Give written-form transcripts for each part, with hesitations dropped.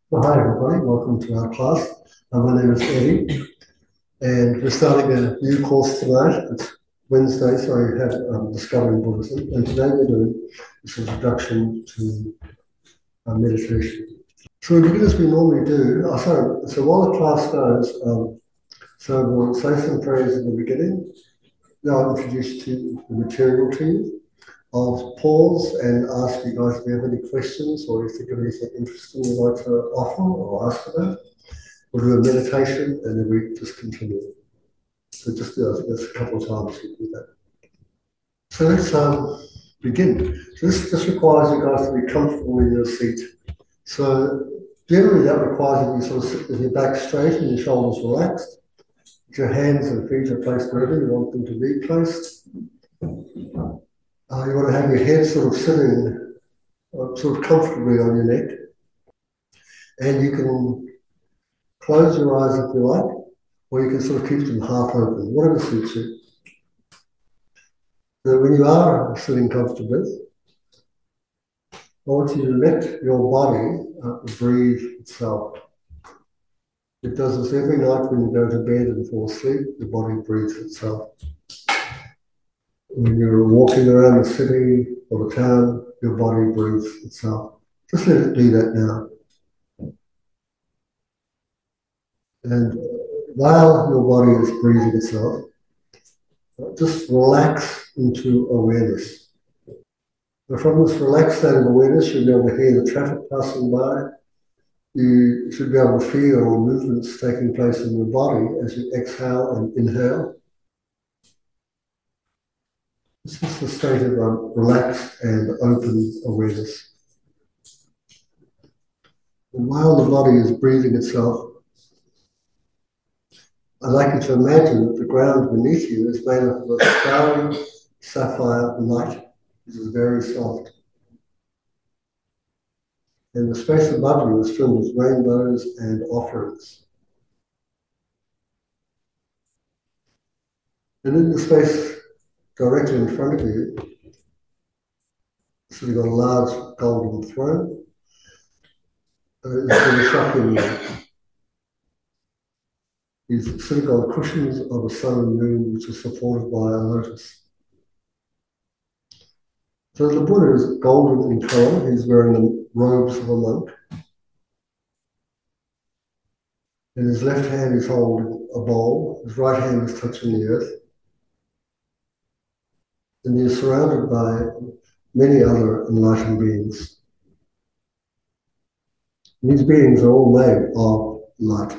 Well, hi everybody, welcome to our class. My name is Eddie and we're starting a new course tonight. It's Wednesday, so we have Discovering Buddhism, and today we're doing this introduction to meditation. So we begin as we normally do. So while the class goes, so we'll say some prayers in the beginning. Then I'll introduce the material to you. I'll pause and ask you guys if you have any questions or if you think of anything interesting you'd like to offer or ask about. We'll do a meditation and then we just continue. So just do, I think that's a couple of times we do that. So let's begin. So this requires you guys to be comfortable in your seat. So generally that requires that you sort of sit with your back straight and your shoulders relaxed. Your hands and feet are placed wherever you want them to be placed. You want to have your head sort of sitting sort of comfortably on your neck. And you can close your eyes if you like, or you can sort of keep them half open, whatever suits you. So when you are sitting comfortably, I want you to let your body breathe itself. It does this every night when you go to bed and fall asleep, the body breathes itself. When you're walking around the city or the town, your body breathes itself. Just let it do that now. And while your body is breathing itself, just relax into awareness. And from this relaxed state of awareness, you'll be able to hear the traffic passing by. You should be able to feel the movements taking place in your body as you exhale and inhale. This is the state of relaxed and open awareness. And while the body is breathing itself, I'd like you to imagine that the ground beneath you is made up of a starry sapphire light, which is very soft. And the space above you is filled with rainbows and offerings. And in the space directly in front of you, so you've got a large golden throne. It's got a shocking He's sitting on cushions of a sun and moon, which is supported by a lotus. So the Buddha is golden in colour. He's wearing the robes of a monk. In his left hand, he's holding a bowl. His right hand is touching the earth. And he's surrounded by many other enlightened beings. And these beings are all made of light.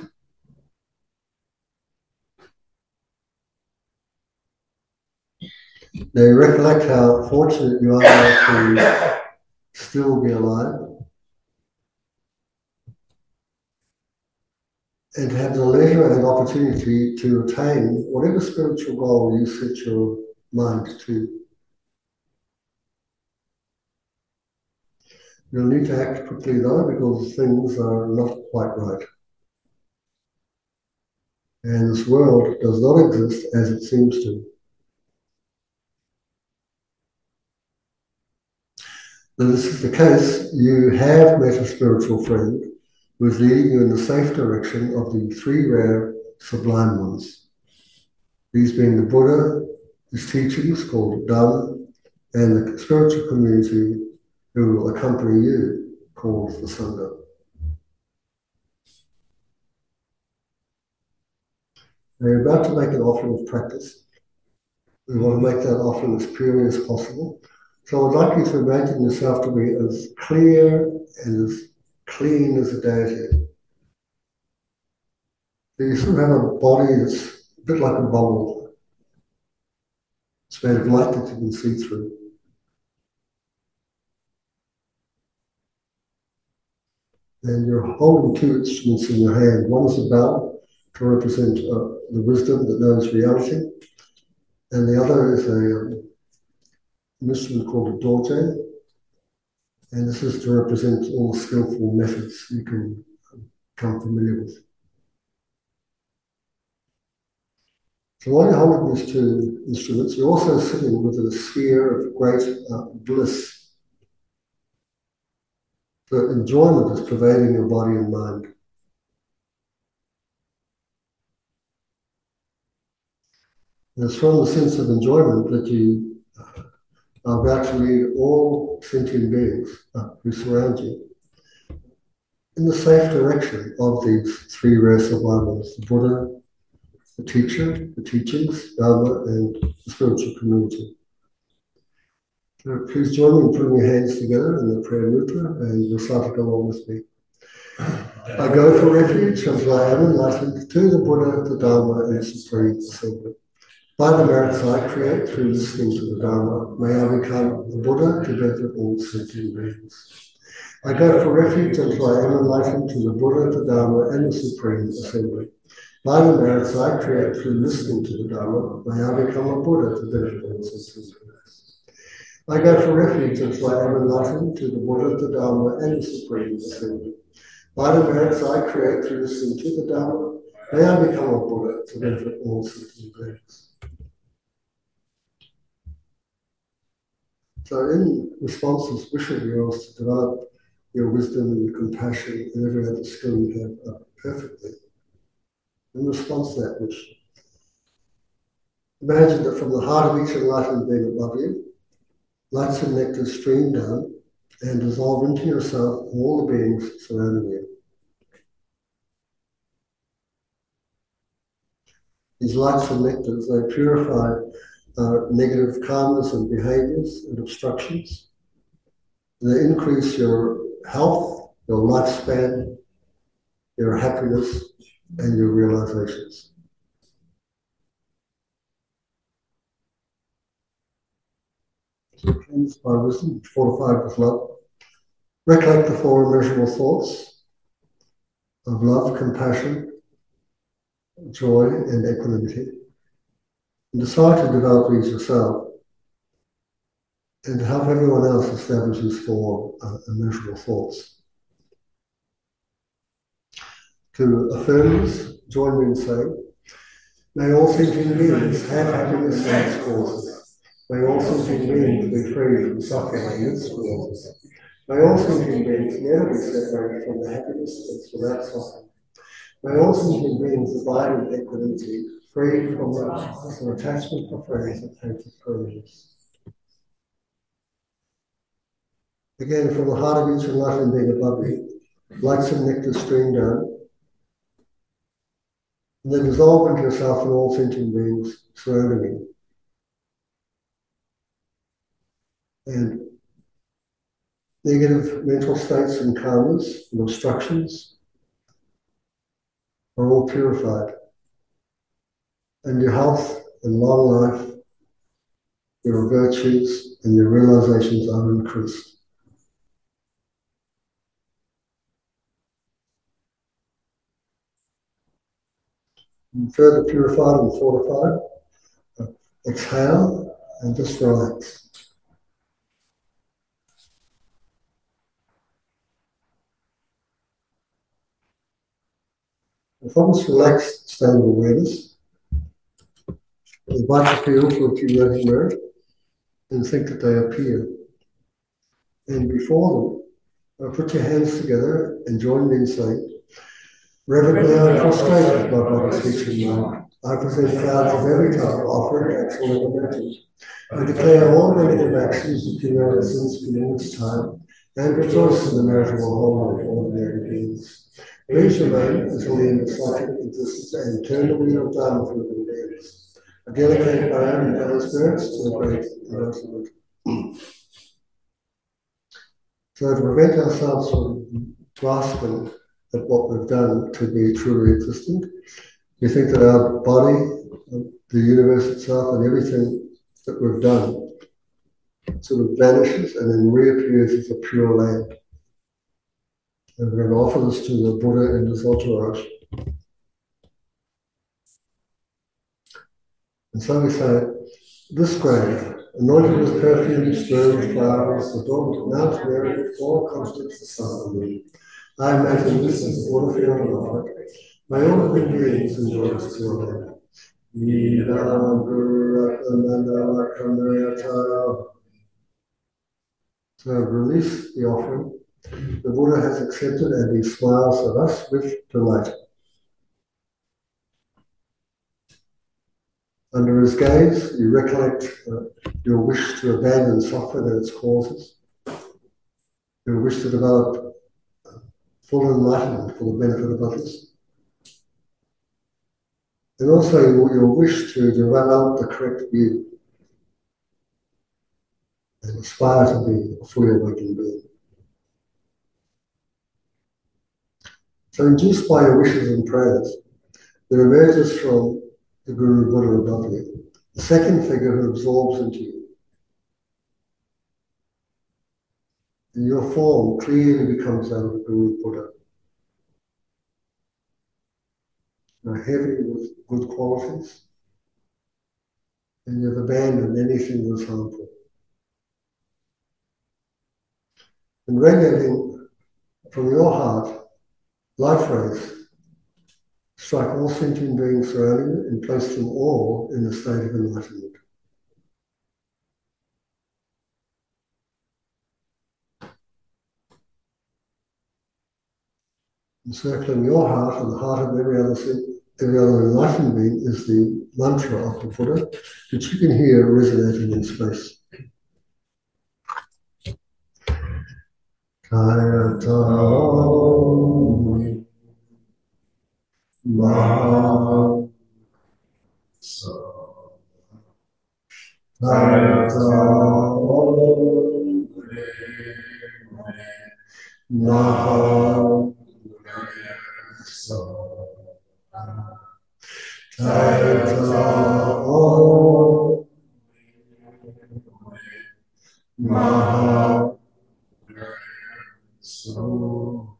Now you recollect how fortunate you are to still be alive and to have the leisure and opportunity to attain whatever spiritual goal you set your mind to. You'll need to act quickly though, because things are not quite right. And this world does not exist as it seems to. Now, this is the case. You have met a spiritual friend who is leading you in the safe direction of the three rare sublime ones. These being the Buddha, his teachings called Dharma, and the spiritual community who will accompany you called the Sangha. Now you're about to make an offering of practice. We want to make that offering as pure as possible. So I'd like you to imagine yourself to be as clear and as clean as a deity. So you sort of have a body that's a bit like a bubble. It's made of light that you can see through. And you're holding two instruments in your hand. One is a bell to represent the wisdom that knows reality. And the other is an instrument called a dorje. And this is to represent all skillful methods you can become familiar with. So while you're holding these two instruments, you're also sitting within a sphere of great bliss. The enjoyment is pervading your body and mind. And it's from the sense of enjoyment that you are about to lead all sentient beings who surround you in the safe direction of these three rare survivals: the Buddha, the teacher, the teachings, Dharma, and the spiritual community. So please join me in putting your hands together in the prayer mudra and recite it along with me. I go for refuge until I am enlightened to the Buddha, the Dharma, and the Supreme Assembly. By the merits I create through listening to the Dharma, may I become the Buddha to benefit all sentient beings. I go for refuge until I am enlightened to the Buddha, the Dharma, and the Supreme Assembly. By the merits I create through listening to the Dharma, may I become a Buddha to benefit all sentient beings. I go for refuge until I am enlightened to the Buddha, the Dharma, and the Supreme Assembly. By the merits I create through listening to the Dharma, may I become a Buddha to benefit all sentient beings. So in response to this wish of yours to develop your wisdom and your compassion and every other skill you have perfectly, in response to that wish, imagine that from the heart of each enlightened being above you, lights and nectar stream down and dissolve into yourself and all the beings surrounding you. These lights and nectars, they purify negative karmas and behaviors and obstructions. They increase your health, your lifespan, your happiness, and your realizations. So cleansed by wisdom, fortified with love. Recollect the four immeasurable thoughts of love, compassion, joy, and equanimity. And decide to develop these yourself and help everyone else establish these four immeasurable thoughts. To affirm this, join me in saying, may all sentient beings have happiness and its causes. May all sentient beings be free from suffering and its causes. May all sentient beings never be separated from the happiness that's without suffering. May all sentient beings abide in equanimity, free from attachment for praise and hatred for enemies. Again, from the heart of each enlightened being above you, lights and nectar stream down, and then dissolve into yourself and all sentient beings surrounding you. And negative mental states and karmas and obstructions are all purified. And your health and long life, your virtues and your realizations are increased. And further purified and fortified, exhale and just relax. And from this relaxed state of awareness, invite to feel for a few red mirror and think that they appear. And before them, put your hands together and join me in saying, reverently I prostrate with my body, speech and mind. I present clouds of every type, offering excellent momentum. I declare all negative actions and accumulated sins beyond this time, and rejoice in the measurable whole of ordinary beings. Please remain until the end of psychic existence and turn the wheel of Dharma for living beings. I dedicate my own and other spirits to the great and ultimate. So to prevent ourselves from grasping at what we've done to be truly existent, we think that our body, the universe itself, and everything that we've done sort of vanishes and then reappears as a pure land. And we're going to offer this to the Buddha and his entourage. And so we say, this grave, anointed with perfumes, birds, flowers, adorned with Mount Mary, with all constants the sun and moon. I imagine this as the Buddha field and offer it. May all living beings enjoy this pure land. So release the offering The Buddha has accepted and he smiles at us with delight. Under his gaze, you recollect your wish to abandon suffering and its causes, your wish to develop full enlightenment for the benefit of others, and also your wish to develop the correct view and aspire to be a fully awakened being. So induced by your wishes and prayers, there emerges from the Guru Buddha above you the second figure who absorbs into you. And your form clearly becomes out of the Guru Buddha. You're heavy with good qualities, and you've abandoned anything that's harmful. And radiating from your heart, life rays strike all sentient beings surrounding you and place them all in a state of enlightenment. Encircling your heart and the heart of every other enlightened being is the mantra of the Buddha, which you can hear resonating in space. Kayata Maha Kayata Maha Maha So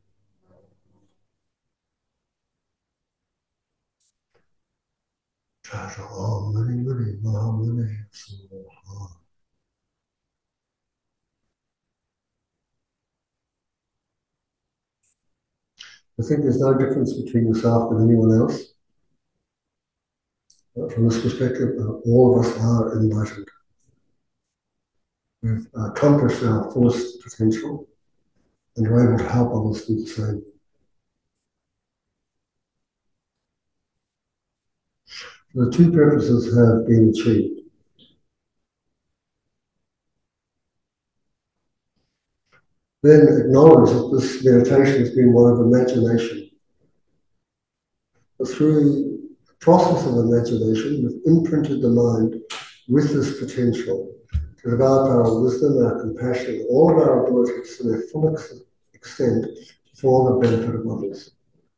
I think there's no difference between yourself and anyone else. From this perspective, all of us are enlightened. We've accomplished our fullest potential and are able to help others do the same. The two purposes have been achieved. Then acknowledge that this meditation has been one of imagination. But through the process of imagination, we've imprinted the mind with this potential to develop our wisdom, our compassion, all of our abilities to their full extent for the benefit of others.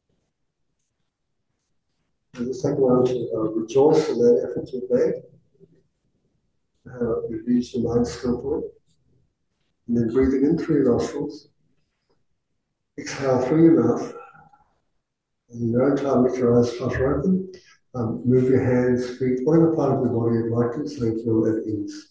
And just take a moment to rejoice in that effort you've made. You've used your mind skillfully. And then breathing in through your nostrils, exhale through your mouth, and in your own time, with your eyes flutter open, move your hands, feet, whatever part of your body you'd like to, so you feel at ease.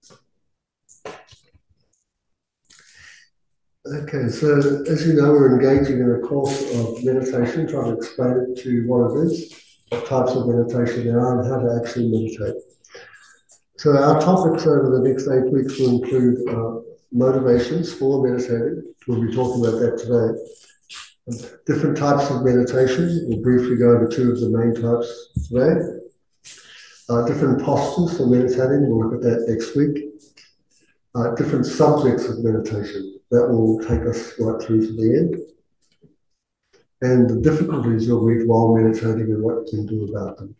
Okay, so as you know, we're engaging in a course of meditation, trying to explain it to you what it is, what types of meditation there are, and how to actually meditate. So our topics over the next 8 weeks will include motivations for meditating. We'll be talking about that today. Different types of meditation. We'll briefly go over 2 of the main types today. Different postures for meditating. We'll look at that next week. Different subjects of meditation. That will take us right through to the end. And the difficulties you'll meet while meditating and what you can do about them.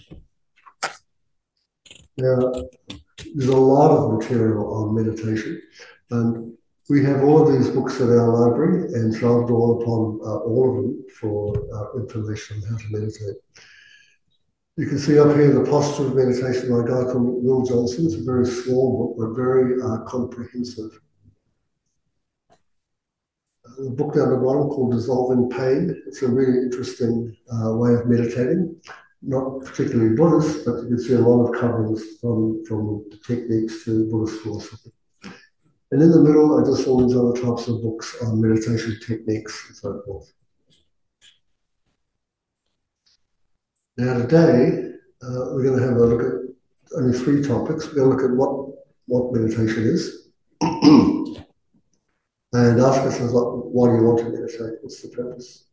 Now, there's a lot of material on meditation, and we have all of these books in our library, and so I'll draw upon all of them for information on how to meditate. You can see up here the Posture of Meditation by a guy called Will Johnson. It's a very small book, but very comprehensive. The book down the bottom called Dissolving Pain. It's a really interesting way of meditating. Not particularly Buddhist, but you can see a lot of coverings from the techniques to Buddhist philosophy. And in the middle are just all these other types of books on meditation techniques and so forth. Now today, we're going to have a look at only 3 topics. We're going to look at what meditation is, and And ask ourselves, why do you want to meditate? What's the purpose?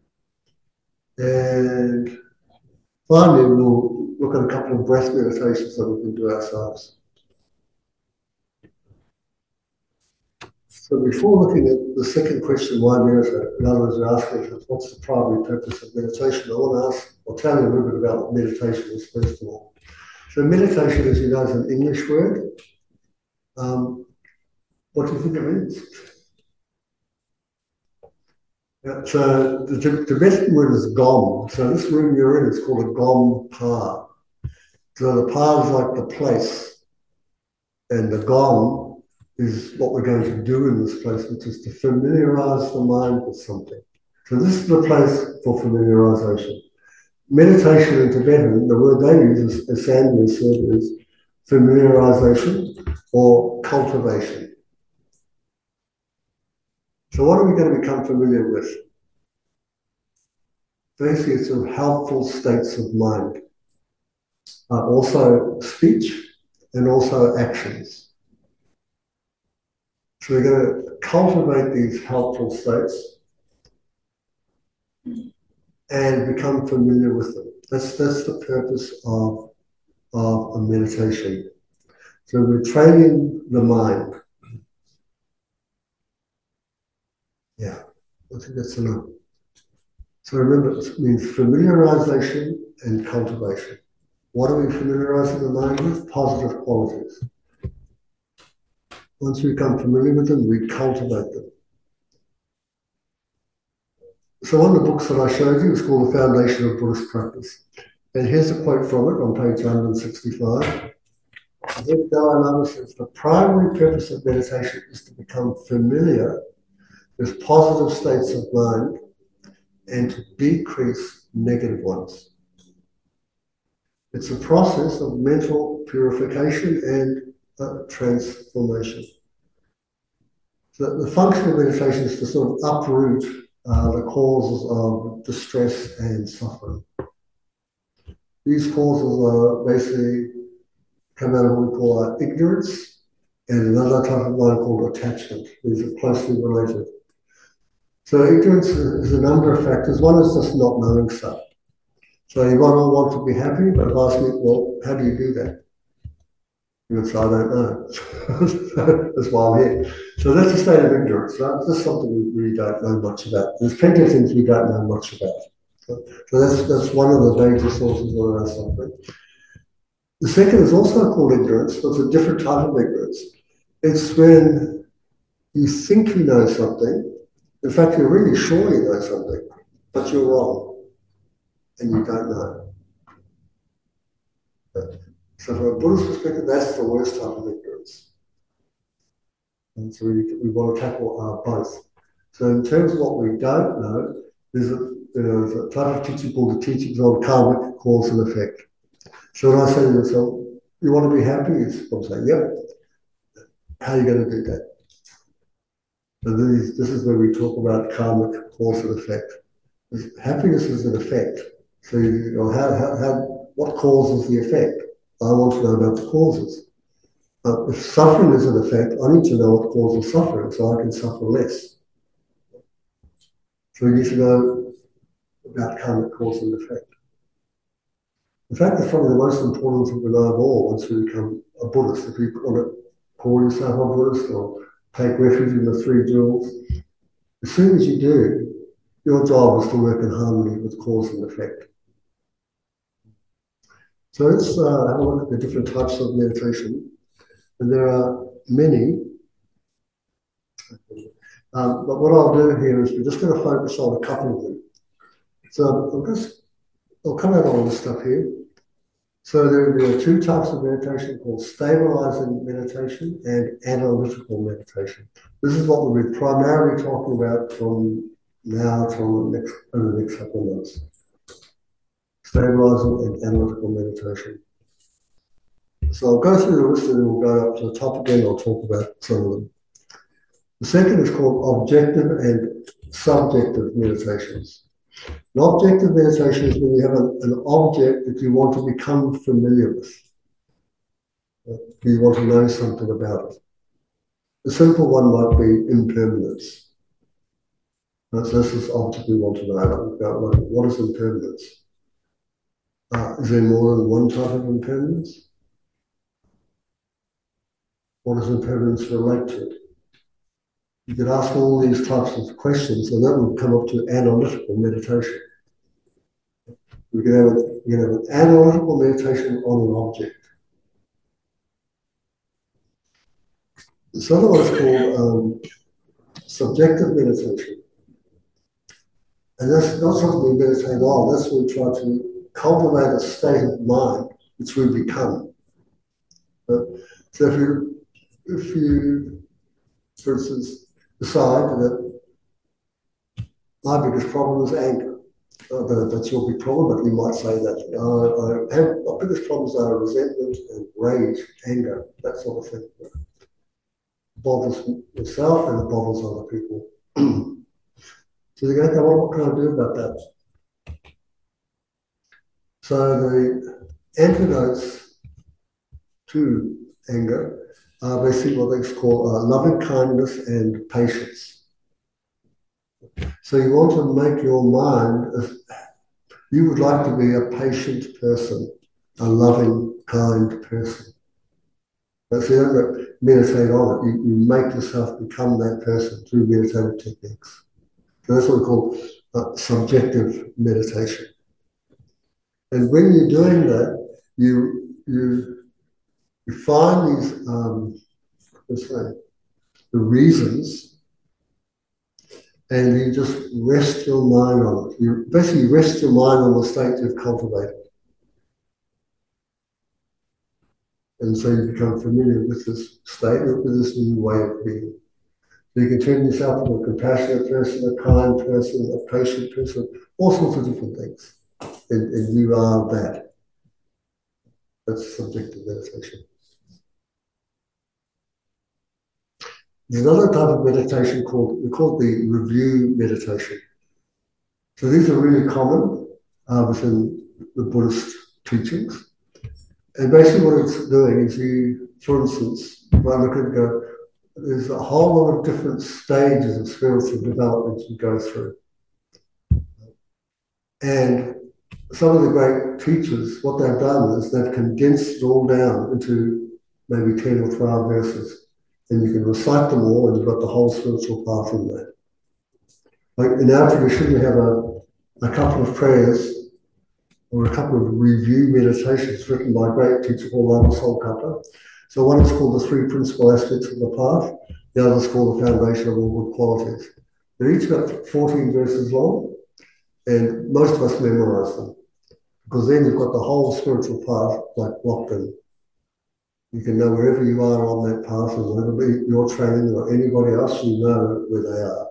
And finally, we'll look at a couple of breath meditations that we can do ourselves. So before looking at the second question, why meditate, in other words, we're asking ourselves, what's the primary purpose of meditation? I want to ask, I'll tell you a little bit about what meditation is, first of all. So meditation, as you know, is an English word. What do you think it means? Yeah, so the Tibetan word is gom. So this room you're in is called a gom pa. So the pa is like the place, and the gom is what we're going to do in this place, which is to familiarize the mind with something. So this is the place for familiarization. Meditation in Tibetan, the word they use, as Sandy has said, is familiarization or cultivation. So what are we going to become familiar with? Basically, it's sort of helpful states of mind. Also speech and also actions. So we're going to cultivate these helpful states and become familiar with them. That's the purpose of a meditation. So we're training the mind. Yeah, I think that's enough. So remember, it means familiarization and cultivation. What are we familiarizing the mind with? Positive qualities. Once we become familiar with them, we cultivate them. So one of the books that I showed you is called The Foundation of Buddhist Practice. And here's a quote from it on page 165. Dalai Lama says, the primary purpose of meditation is to become familiar with positive states of mind and to decrease negative ones. It's a process of mental purification and transformation. So the function of meditation is to sort of uproot the causes of distress and suffering. These causes are basically come out of what we call ignorance and another type of mind called attachment. These are closely related. So ignorance is a number of factors. One is just not knowing stuff. So you might not want to be happy, but if I ask me, well, how do you do that? You would say, I don't know. That's why I'm here. So that's a state of ignorance, right? That's something we really don't know much about. There's plenty of things we don't know much about. So that's one of the major sources of our suffering. The second is also called ignorance, but it's a different type of ignorance. It's when you think you know something, in fact, you're really sure you know something, but you're wrong, and you don't know. So from a Buddhist perspective, that's the worst type of ignorance. And so we want to tackle both. So in terms of what we don't know, there's a type of teaching called the teachings on karmic cause and effect. So when I say to myself, you want to be happy? I'm saying, yep. How are you going to do that? So this is where we talk about karmic cause and effect. Happiness is an effect. So what causes the effect? I want to know about the causes. If suffering is an effect, I need to know what causes suffering so I can suffer less. So we need to know about karmic cause and effect. In fact, it's probably the most important thing we know of all once we become a Buddhist. If you want to call yourself a Buddhist or take refuge in the three jewels, as soon as you do, your job is to work in harmony with cause and effect. So let's have a look at the different types of meditation. And there are many. But what I'll do here is we're just going to focus on a couple of them. So I'll come out on this stuff here. So there are two types of meditation called stabilizing meditation and analytical meditation. This is what we'll be primarily talking about from now till over the next couple of months. Stabilizing and analytical meditation. So I'll go through the list and then we'll go up to the top again. I'll talk about some of them. The second is called objective and subjective meditations. An objective meditation is when you have an object that you want to become familiar with. You want to know something about it. A simple one might be impermanence. So this is obviously we want to know about what is impermanence. Is there more than one type of impermanence? What does impermanence relate to? You could ask all these types of questions, and that would come up to analytical meditation. You can have an analytical meditation on an object. This other one is called subjective meditation. And that's not something we meditate on, that's when we try to cultivate a state of mind which we become. So if you, for instance, decide that my biggest problem is anger, that's your big problem, but you might say that my biggest problems are resentment and rage, anger, that sort of thing. It bothers yourself and it bothers other people. So you go, okay, well, what can I do about that? So the antidotes to anger are basically what they call loving kindness and patience. So you want to make your mind, you would like to be a patient person, a loving, kind person. But so you don't meditate on it, you make yourself become that person through meditative techniques. So that's what we call subjective meditation. And when you're doing that, you find these, let's say, the reasons, and you just rest your mind on it. You basically rest your mind on the state you've cultivated. And so you become familiar with this state, with this new way of being. So you can turn yourself into a compassionate person, a kind person, a patient person, all sorts of different things. And you are that. That's subjective meditation. There's another type of meditation we call the review meditation. So these are really common within the Buddhist teachings. And basically what it's doing is you, for instance, when I look at it go, there's a whole lot of different stages of spiritual development you go through. And some of the great teachers, what they've done is they've condensed it all down into maybe 10 or 12 verses. And you can recite them all and you've got the whole spiritual path in there. Like in our tradition, we have a couple of prayers or a couple of review meditations written by a great teacher called Lama Tsongkhapa. So one is called the three principal aspects of the path, the other is called the foundation of all good qualities. They're each about 14 verses long, and most of us memorize them, because then you've got the whole spiritual path like locked in. You can know wherever you are on that path, and whether you're training or anybody else, you know where they are.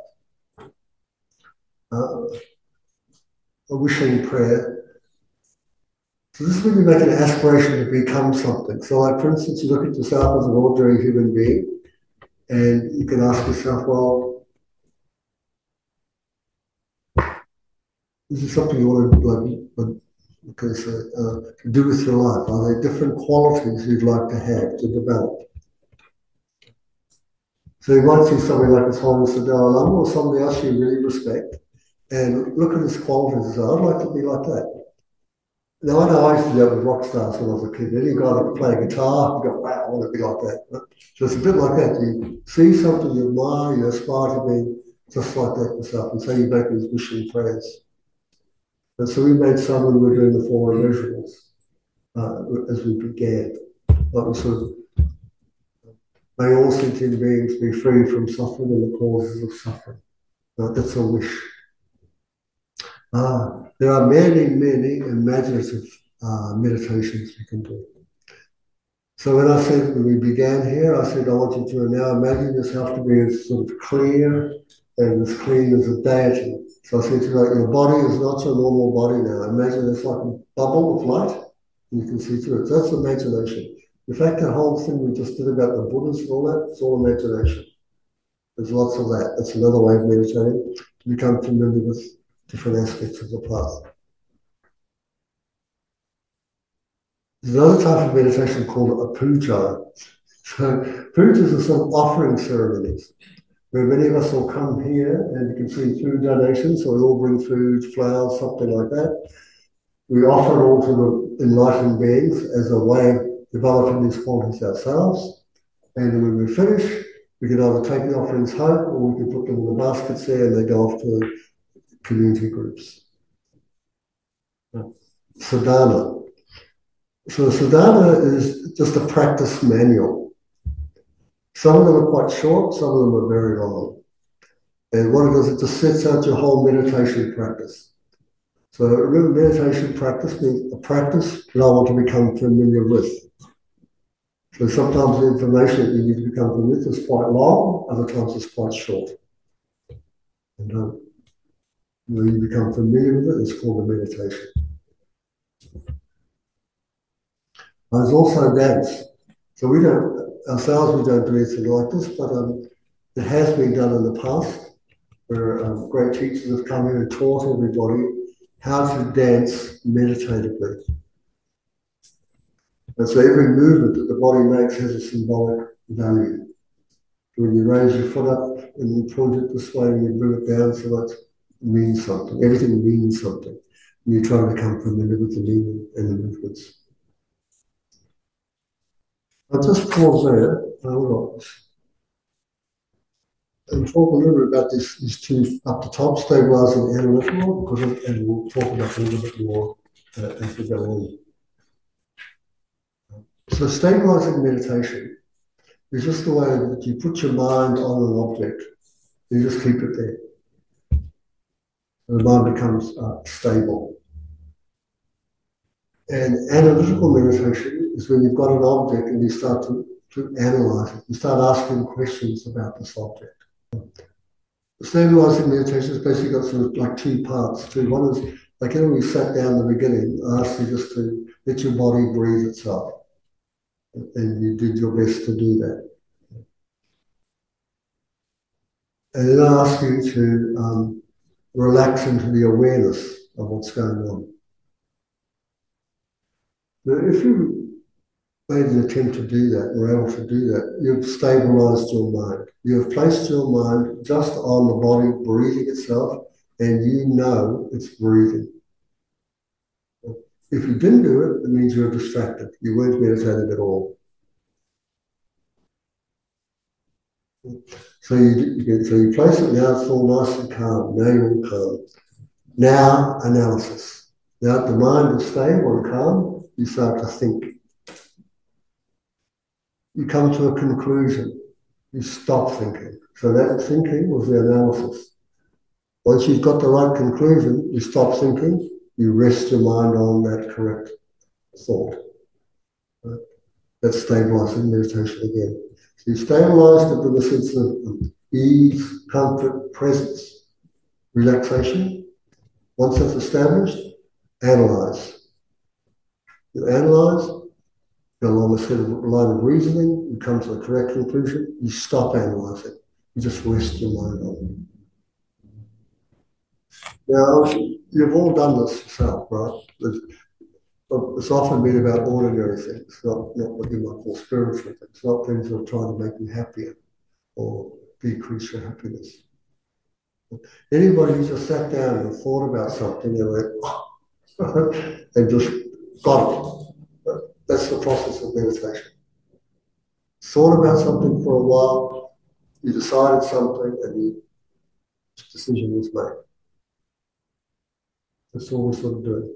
A wishing prayer. So this is when you make an aspiration to become something. So like, for instance, you look at yourself as an ordinary human being, and you can ask yourself, well, is there something you want to do with your life? Are there different qualities you'd like to develop? So you might see somebody like His Holiness the Dalai Lama or somebody else you really respect, and look at his qualities and say, I'd like to be like that. Now, I know I used to do that with rock stars when I was a kid. Any guy that could play a guitar, you go, wow, I want to be like that. So it's a bit like that. You see something you admire, you aspire to be just like that yourself. And so you make these wishing prayers. And so we made some when we were doing the four immeasurables as we began. Like we sort of, may all sentient beings be free from suffering and the causes of suffering. That's a wish. There are many, many imaginative meditations you can do. So when I said, when we began here, I said, I want you to now imagine yourself to be as sort of clear and as clean as a deity. So I said to you, like, your body is not your normal body now. Imagine it's like a bubble of light, and you can see through it. So that's imagination. In fact, that whole thing we just did about the Buddhas and all that, it's all imagination. There's lots of that. That's another way of meditating, to become familiar with different aspects of the path. There's another type of meditation called a puja. So pujas are some offering ceremonies where many of us will come here and you can see food donations, so we all bring food, flowers, something like that. We offer it all to the enlightened beings as a way of developing these qualities ourselves. And when we finish, we can either take the offerings home or we can put them in the baskets there and they go off to community groups. Sadhana. So sadhana is just a practice manual. Some of them are quite short, some of them are very long. And what it does, it just sets out your whole meditation practice. So remember, meditation practice means a practice that I want to become familiar with. So sometimes the information that you need to become familiar with is quite long, other times it's quite short. And when you become familiar with it, it's called a meditation. There's also dance. So we don't do anything like this, but it has been done in the past, where great teachers have come here and taught everybody how to dance meditatively. And so every movement that the body makes has a symbolic value. When you raise your foot up and you point it this way and you bring it down, so that means something. Everything means something. And you try to become familiar with the meaning and the movements. I'll just pause there. And talk a little bit about these two up the top, stabilizing and analytical, and we'll talk about it a little bit more as we go on. So stabilizing meditation is just the way that you put your mind on an object, you just keep it there. And the mind becomes stable. And analytical meditation is when you've got an object and you start to analyze it. You start asking questions about this object. Stabilizing meditation has basically got sort of like two parts too. One is, like when we sat down in the beginning, I asked you just to let your body breathe itself. And you did your best to do that. And then I asked you to relax into the awareness of what's going on. Now, if you made an attempt to do that, or able to do that, you've stabilized your mind. You have placed your mind just on the body breathing itself, and you know it's breathing. If you didn't do it, it means you're distracted. You weren't meditating at all. So you place it now, it's all nice and calm. Now you're all calm. Now, analysis. Now the mind is stable and calm, you start to think. You come to a conclusion. You stop thinking. So that thinking was the analysis. Once you've got the right conclusion, you stop thinking, you rest your mind on that correct thought. Right? That's stabilizing meditation again. So you stabilize it in the sense of ease, comfort, presence, relaxation. Once that's established, analyze. You analyze, go along a line of reasoning, you come to a correct conclusion, you stop analyzing. You just rest your mind on it. Now, you've all done this yourself, right? It's often been about ordinary things, not what you might call spiritual things, not things that are trying to make you happier or decrease your happiness. Anybody who just sat down and thought about something and went, oh, and just got it. That's the process of meditation. Thought about something for a while, you decided something, and the decision was made. That's all we're sort of doing.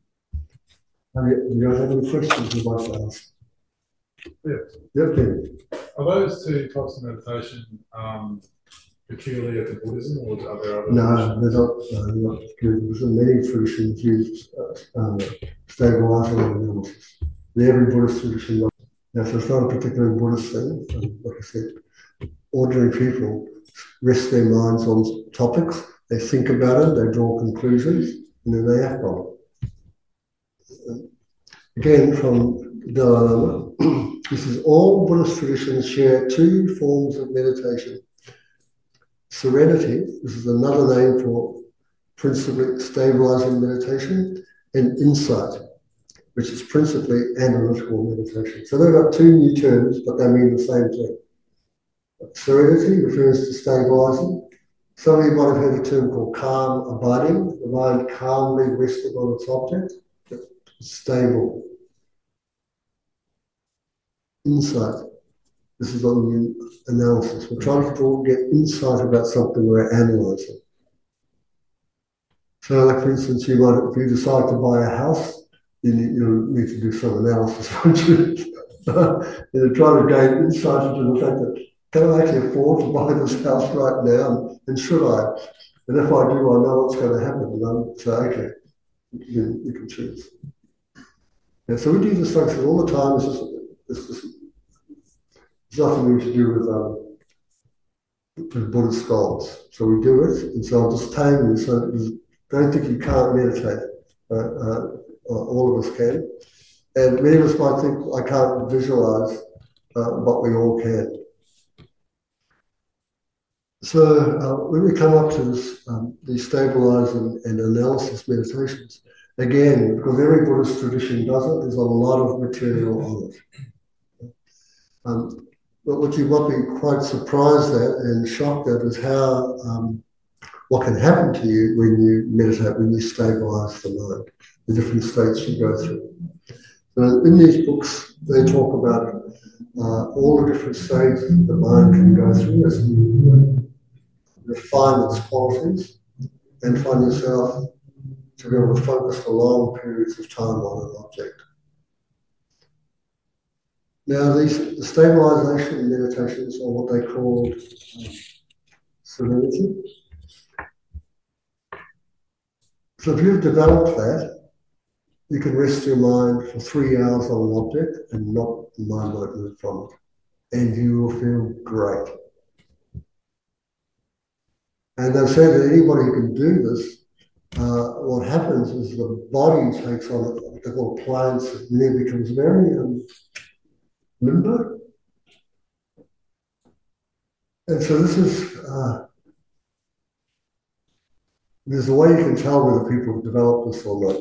Do you have any questions you'd like to ask? Yes. Yep, Ken. Are those two types of meditation peculiar to Buddhism, or are there other? No, they're not peculiar. There's many traditions use stabilizing and analysis. Every Buddhist tradition. Now, so it's not a particular Buddhist thing. Like I said, ordinary people rest their minds on topics, they think about it, they draw conclusions, and then they act on it. Again, from Dalai Lama, he says all Buddhist traditions share two forms of meditation. Serenity, this is another name for principally stabilizing meditation, and insight. which is principally analytical meditation. So they've got two new terms, but they mean the same thing. Serenity refers to stabilizing. Some of you might have heard a term called calm abiding, the mind calmly resting on its object, stable. Insight. This is on the analysis. We're trying to get insight about something we're analysing. So, like for instance, if you decide to buy a house, you need to do some analysis, won't you? Try to gain insight into the fact that can I actually afford to buy this house right now, and should I? And if I do, I know what's going to happen, and I'm say, okay, you can choose. And so we do this function all the time. It's nothing to do with Buddhist scholars. So we do it, and so I'm just telling you, so don't think you can't meditate. All of us can. And many of us might think, I can't visualize, but we all can. So when we come up to this, these stabilizing and analysis meditations, again, because every Buddhist tradition does it, there's a lot of material on it. But what you might be quite surprised at and shocked at is how what can happen to you when you meditate, when you stabilize the mind, the different states you go through. So in these books, they talk about all the different states the mind can go through as you refine its qualities and find yourself to be able to focus for long periods of time on an object. Now, the stabilization meditations are what they call serenity. So if you've developed that, you can rest your mind for 3 hours on an object and the mind won't move from it. And you will feel great. And they've said that anybody who can do this, what happens is the body takes on what they call plants, and then becomes very limber. And so this is, there's a way you can tell whether people have developed this or not.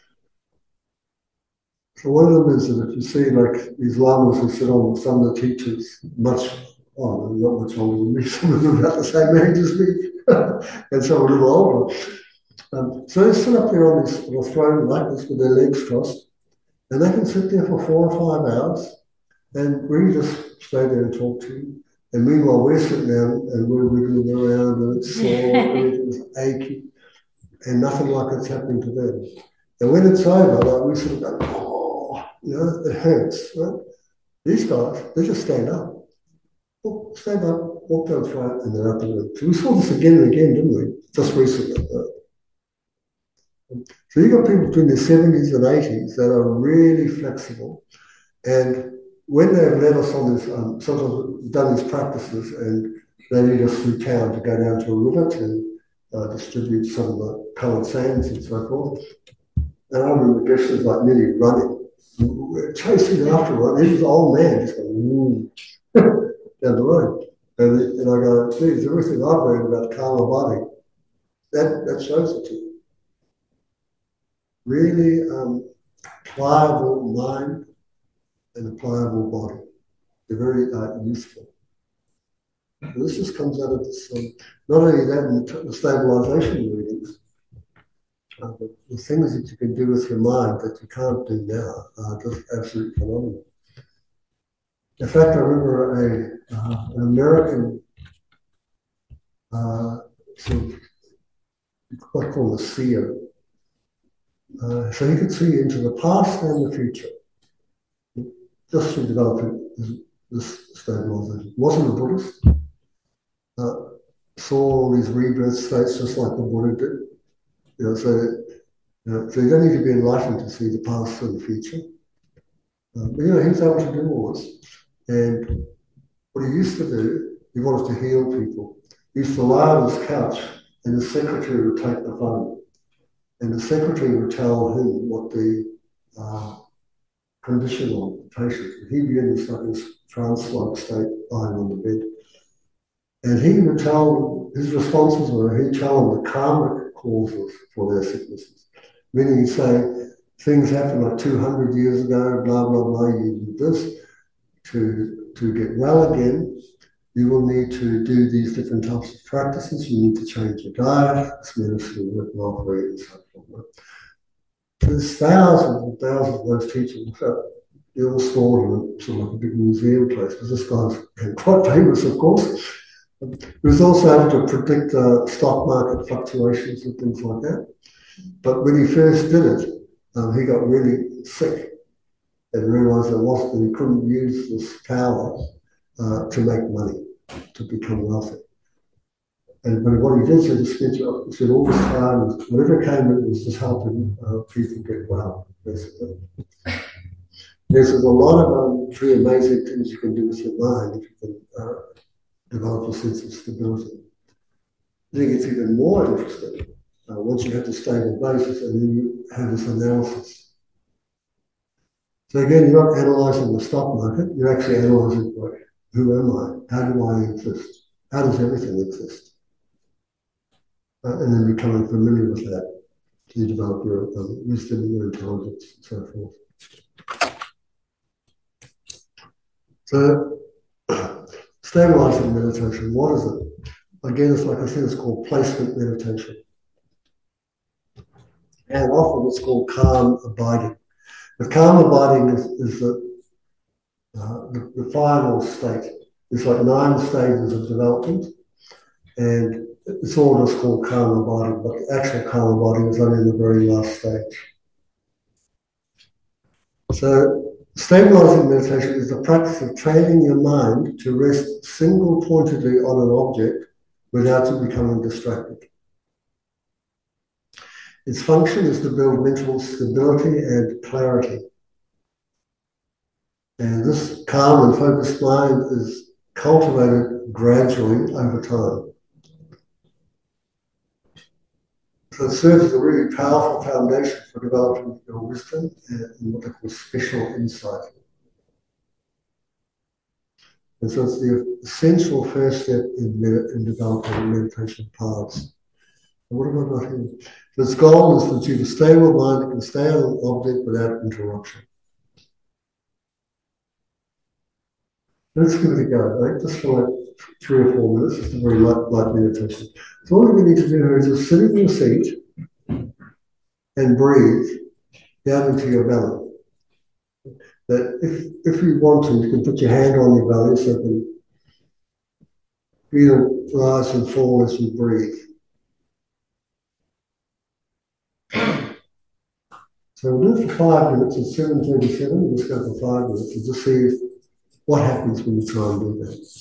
So one of them is that if you see like these lamas who sit on some of the teachers, not much older than me, some of them about the same age as me, and some a little older. So they sit up there on a throne like this with their legs crossed, and they can sit there for 4 or 5 hours, and we just stay there and talk to you. And meanwhile, we're sitting down and we're wiggling around, and it's sore, everything's achy, and nothing like it's happening to them. And when it's over, like we sort of go, it hurts, right? These guys, they just stand up. Stand up, walk down the front, and they're up and room. So we saw this again and again, didn't we? Just recently. So you've got people between their 70s and 80s that are really flexible. And when they've led us on this, sometimes done these practices, and they lead us through town to go down to a river to distribute some of the coloured sands and so forth. And I remember Geshe like nearly running. We're chasing after one. This old man just going down the road. And I go, geez, everything I've read about karma body, that shows it to you. Really pliable mind and a pliable body. They're very useful. And this just comes out of this, not only that in the stabilization readings, the things that you can do with your mind that you can't do now are just absolutely phenomenal. In fact, I remember an American sort of, what called a seer. So he could see into the past and the future, just through developing this stabilization. Wasn't a Buddhist. Saw all these rebirth states just like the Buddha did. So you don't need to be enlightened to see the past and the future. But he was able to do all this. And what he used to do, he wanted to heal people. He used to lie on his couch, and the secretary would take the phone. And the secretary would tell him what the condition of the patient. He'd be in this trance-like state lying on the bed. And he would tell, his responses were, he'd tell them the karmic causes for their sicknesses. Meaning he'd say, things happened like 200 years ago, blah, blah, blah, you did this. To get well again, you will need to do these different types of practices. You need to change your diet. This medicine will work well for you and so forth. There's thousands and thousands of those teachings. They're all stored in sort of like a big museum place, because this guy's quite famous, of course. He was also able to predict stock market fluctuations and things like that. But when he first did it, he got really sick and realized that he couldn't use this power to make money, to become wealthy. But what he did is he spent all this time, whatever came in, was just helping people get well, basically. There's a lot of pretty amazing things you can do with your mind if you can develop a sense of stability. I think it's even more interesting once you have the stable basis and then you have this analysis. So again, you're not analyzing the stock market, you're actually analyzing, like, who am I? How do I exist? How does everything exist? And then becoming familiar with that, you develop your wisdom and your intelligence and so forth. So, stabilizing meditation, what is it? Again, it's like I said, it's called placement meditation. And often it's called calm abiding. The calm abiding is the final state. It's like 9 stages of development, and it's all just called calm abiding, but the actual calm abiding is only the very last stage. So, stabilizing meditation is the practice of training your mind to rest single pointedly on an object without it becoming distracted. Its function is to build mental stability and clarity. And this calm and focused mind is cultivated gradually over time. So it serves as a really powerful foundation for developing your wisdom and what they call special insight. And so it's the essential first step in developing meditation paths. And what have I got here? So its goal is to achieve a stable mind that can stay on an object without interruption. Let's give it a go, right? Just for like 3 or 4 minutes, just a very light meditation. So all you need to do here is just sit in your seat and breathe down into your belly. That if you want to, you can put your hand on your belly so it can feel rise and fall as you breathe. So we'll do it for 5 minutes. It's 7:37. We'll just go for 5 minutes and just see what happens when you try and do that.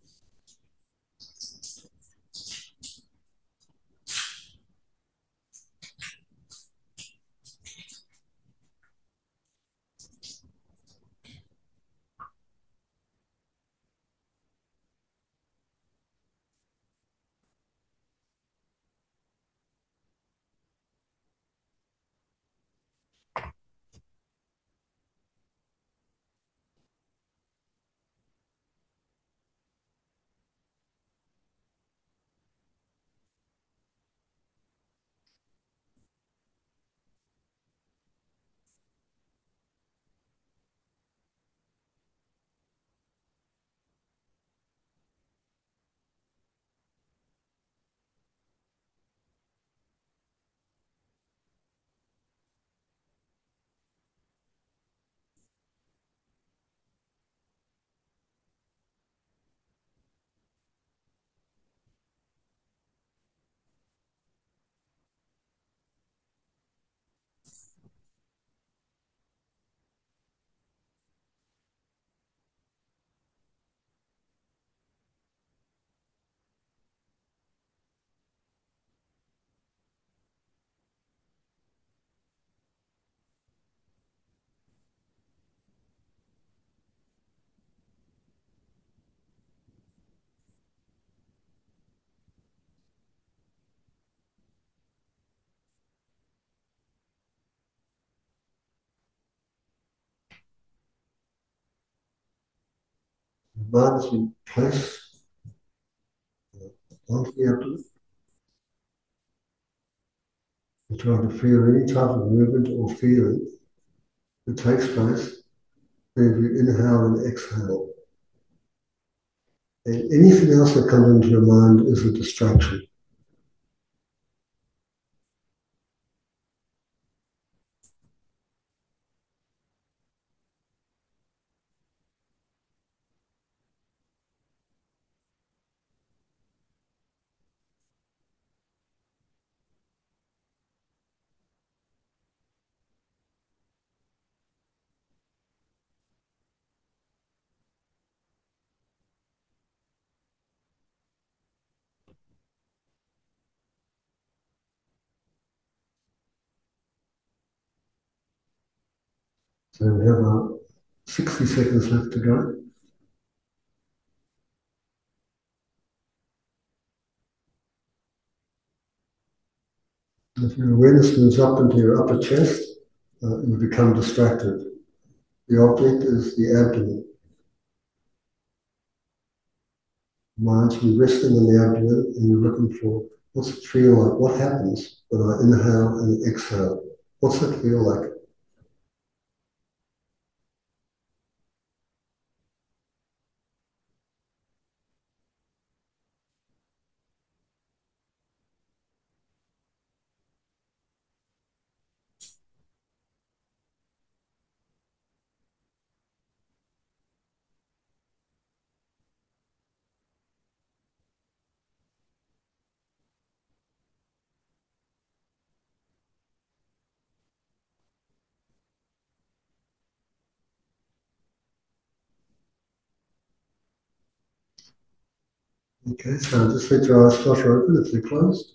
The mind is in place onto the abdomen. You're trying to feel any type of movement or feeling that takes place whenever you inhale and exhale. And anything else that comes into your mind is a distraction. So we have 60 seconds left to go. If your awareness moves up into your upper chest, you become distracted. The object is the abdomen. Mind should be resting on the abdomen, and you're looking for what's it feel like? What happens when I inhale and exhale? What's it feel like? Okay, so just let your eyes flutter open if they're closed.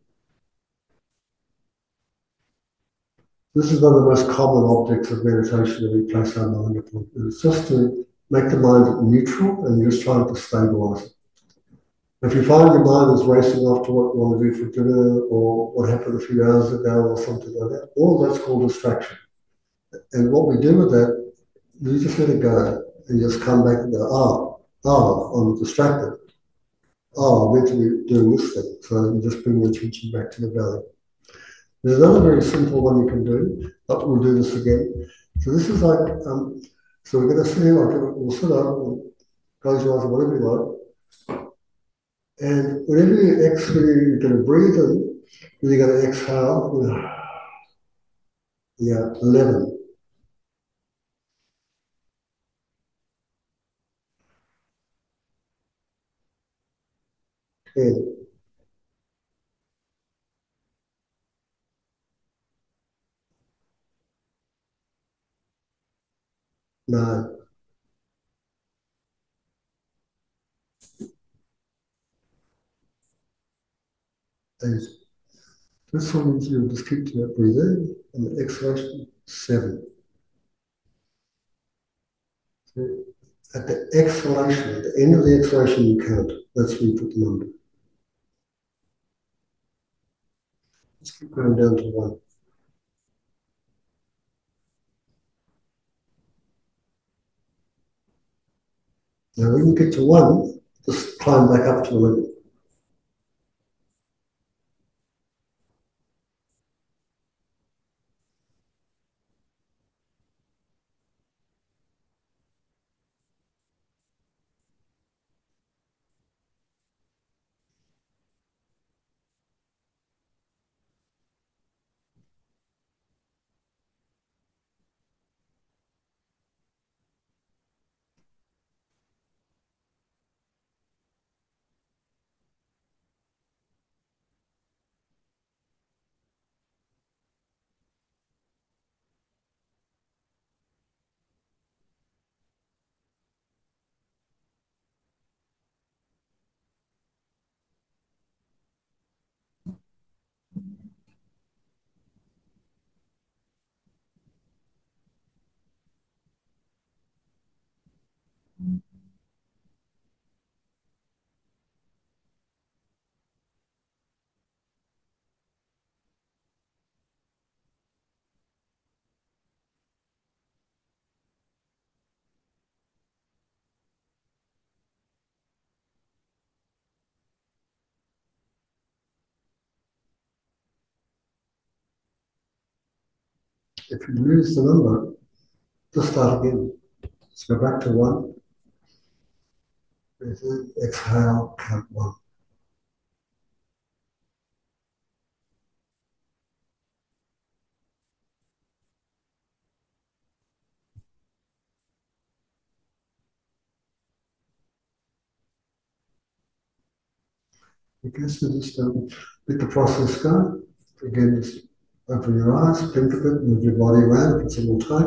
This is one of the most common objects of meditation that we place our mind upon. It's just to make the mind neutral and you're just trying to stabilize it. If you find your mind is racing off to what you want to do for dinner or what happened a few hours ago or something like that, all that's called distraction. And what we do with that, you just let it go and just come back and go, I'm distracted. Oh, I'm meant to be doing this thing. So you just bring your attention back to the belly. There's another very simple one you can do, but we'll do this again. So this is like, so we're going to say, like, we'll sit up, we'll close your eyes or whatever you like. And whenever you exhale, you're going to breathe in, and you're going to exhale. Yeah, 11, 10, 9, 8. This one means you'll just keep to that breathe in, and the exhalation, 7. So at the exhalation, at the end of the exhalation, you count. That's where you put the number. Just keep going down to 1. Now, when you get to 1, just climb back up to 11. If you lose the number, just start again. Let's go back to 1. Breathe in, exhale, count 1. Okay, so just let the process go. Again, just open your eyes, blink a bit, move your body around if it's a little tight.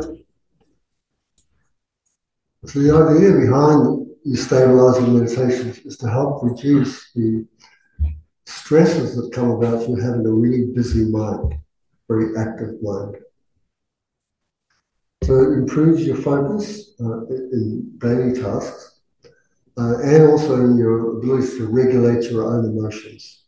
So the idea behind these stabilizing meditations is to help reduce the stresses that come about from having a really busy mind, very active mind. So it improves your focus in daily tasks and also in your ability to regulate your own emotions.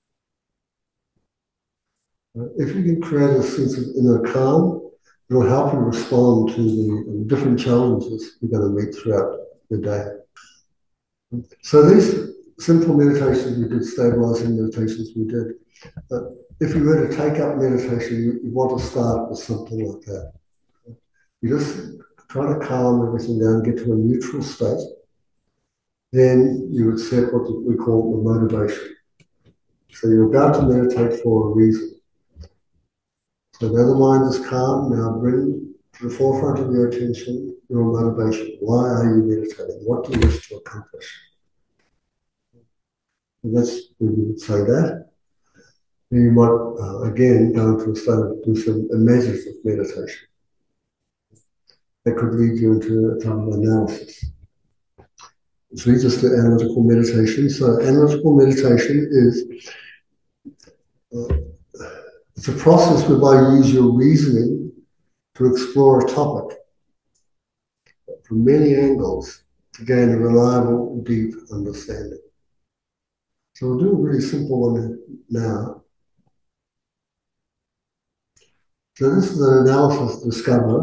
If you can create a sense of inner calm, it will help you respond to the different challenges you're going to meet throughout the day. So these simple meditations we did, stabilizing meditations we did, if you were to take up meditation, you want to start with something like that. You just try to calm everything down, get to a neutral state. Then you would set what we call the motivation. So you're about to meditate for a reason. So now the mind is calm, now bring to the forefront of your attention your motivation. Why are you meditating? What do you wish to accomplish? And that's when you would say that. Then you might, again, go into a state of do some measures of meditation. That could lead you into a type of analysis. Which leads us to analytical meditation. So analytical meditation is it's a process whereby you use your reasoning to explore a topic from many angles to gain a reliable, deep understanding. So we'll do a really simple one now. So this is an analysis to discover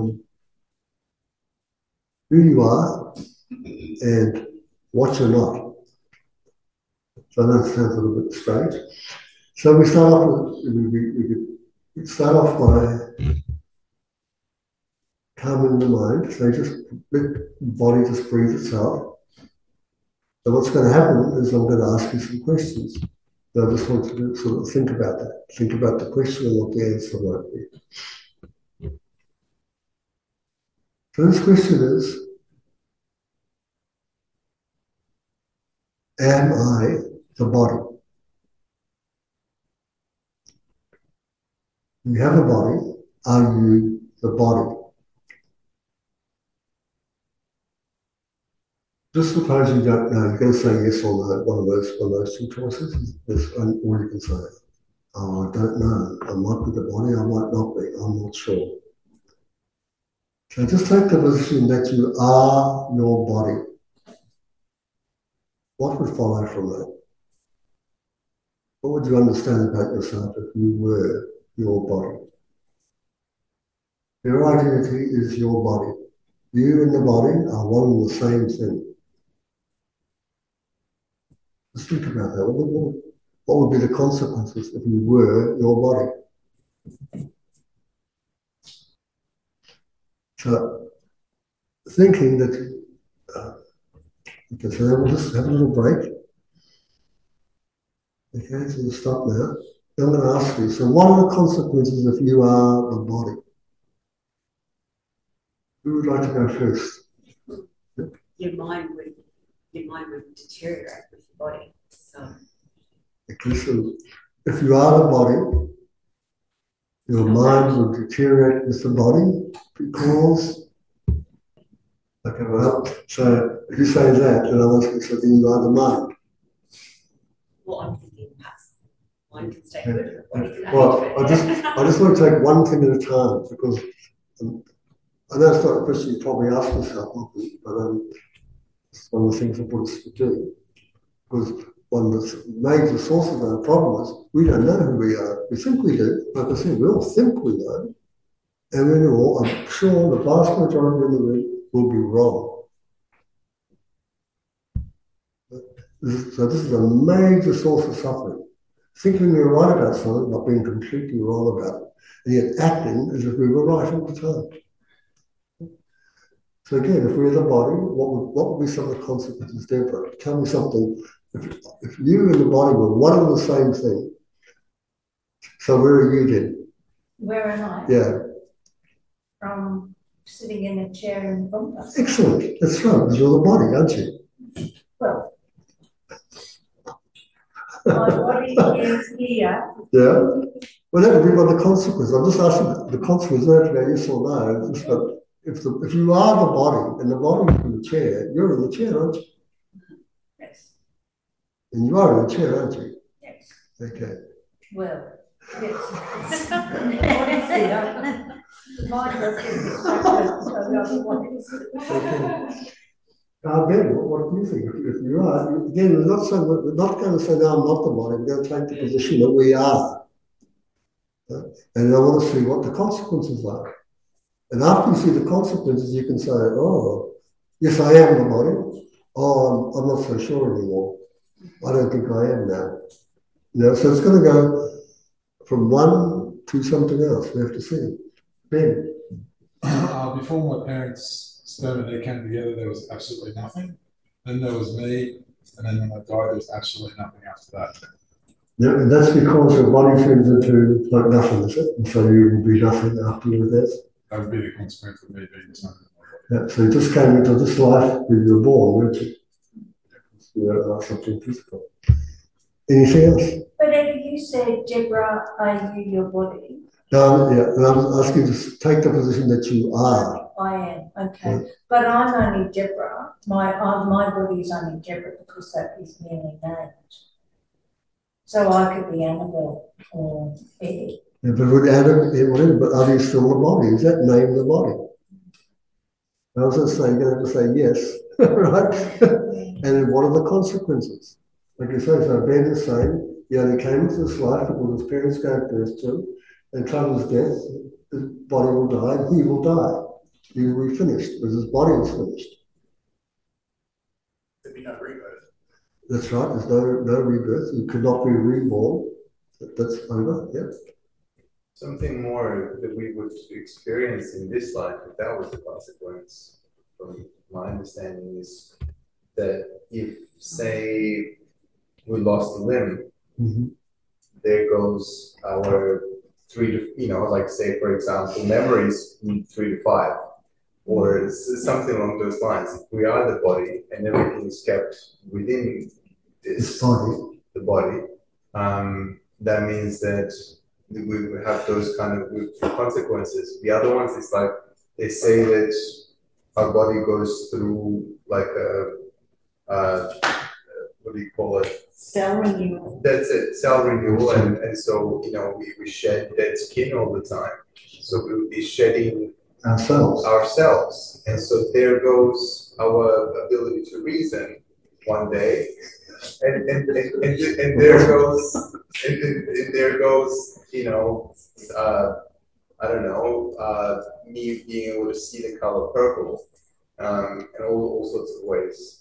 who you are and what you're not. So I know it sounds a little bit strange. So we start off with, we start off by calming the mind. So just let the body just breathe itself. So what's going to happen is I'm going to ask you some questions. So I just want you to sort of think about that. Think about the question and what the answer might be. So this question is, am I the body? You have a body. Are you the body? Just suppose you don't know. You're going to say yes or no. One of those two choices. Or you can say, "Oh, I don't know. I might be the body. I might not be. I'm not sure." So just take the position that you are your body. What would follow from that? What would you understand about yourself if you were your body? Your identity is your body. You and the body are one and the same thing. Just think about that. What would be the consequences if you were your body? So, thinking that, okay, so we'll just have a little break. Okay, so we'll stop now. I'm going to ask you, so what are the consequences if you are the body? Who would like to go first? Your mind would deteriorate with your body. So Okay, so if you are the body, your mind will deteriorate with the body because, okay, well, so if you say that, then I'll ask you, so then you are the mind. Well, I'm thinking perhaps mind can stay good. Well, I just want to take one thing at a time because I know it's not a question you probably ask yourself, but it's one of the things the Buddhists would do. Because one of the major sources of our problem is we don't know who we are. We think we do. Like I said, we all think we know. And then I'm sure the vast majority of the room will be wrong. So this is a major source of suffering. Thinking you're right about something, but being completely wrong about it. and yet acting as if we were right all the time. So again, if we're the body, what would be some of the consequences, Deborah? Tell me something. If you and the body were one and the same thing, so where are you then? Where am I? Yeah. Sitting in a chair in front of us. Excellent. That's right, because you're the body, aren't you? Well, my body is here. Yeah. Well, that would be one of the consequences. I'm just asking the consequence, not to be yes or no. Just that if you are the body and the body is in the chair, you're in the chair, aren't you? Yes. And you are in the chair, aren't you? Yes. Okay. Well, yes. Honestly, mine does get distracted, so otherwise. Okay. Ben, what do you think? If you are, again, we're not going to say, no, I'm not the body. We're going to take the position that we are. And I want to see what the consequences are. And after you see the consequences, you can say, oh, yes, I am the body. Oh, I'm not so sure anymore. I don't think I am now. So it's going to go from one to something else. We have to see. Ben. Before my parents' sperm and egg came together, there was absolutely nothing. Then there was me, and then when I died, there was absolutely nothing after that. Yeah, and that's because your body turns into like nothing, is it? And so you will be nothing after your death. That would be the consequence of me being something. Yeah, so you just came into this life when you were born, weren't you? You don't like something physical. Anything else? But if you said, Deborah, are you your body? No, yeah, and I'm asking you to take the position that you are. I am, okay. Yeah. But I'm only Deborah. My body is only Deborah because that is merely named. So I could be Annabelle or Eddie. Yeah, but would Adam, whatever, but are you still the body? Is that name the body? I was just saying, you're going to have to say yes, right? And then what are the consequences? Like you say, so Ben is saying, he only came into this life because his parents gave birth to him, and come his death, his body will die, and he will die. He will be finished, because his body is finished. There'd be no rebirth. That's right, there's no rebirth, you could not be reborn. That's over, yeah. Something more that we would experience in this life, if that was the consequence, from my understanding, is that if, say, we lost a limb, there goes our 3 to, like say, for example, memories in 3 to 5, or something along those lines. If we are the body and everything is kept within this body, the body, that means that we have those kind of consequences. The other ones is like they say that our body goes through like what do you call it? Cell renewal. That's it, cell renewal, and so we shed dead skin all the time. So we will be shedding ourselves, and so there goes our ability to reason one day, and there goes I don't know, me being able to see the color purple, and all sorts of ways.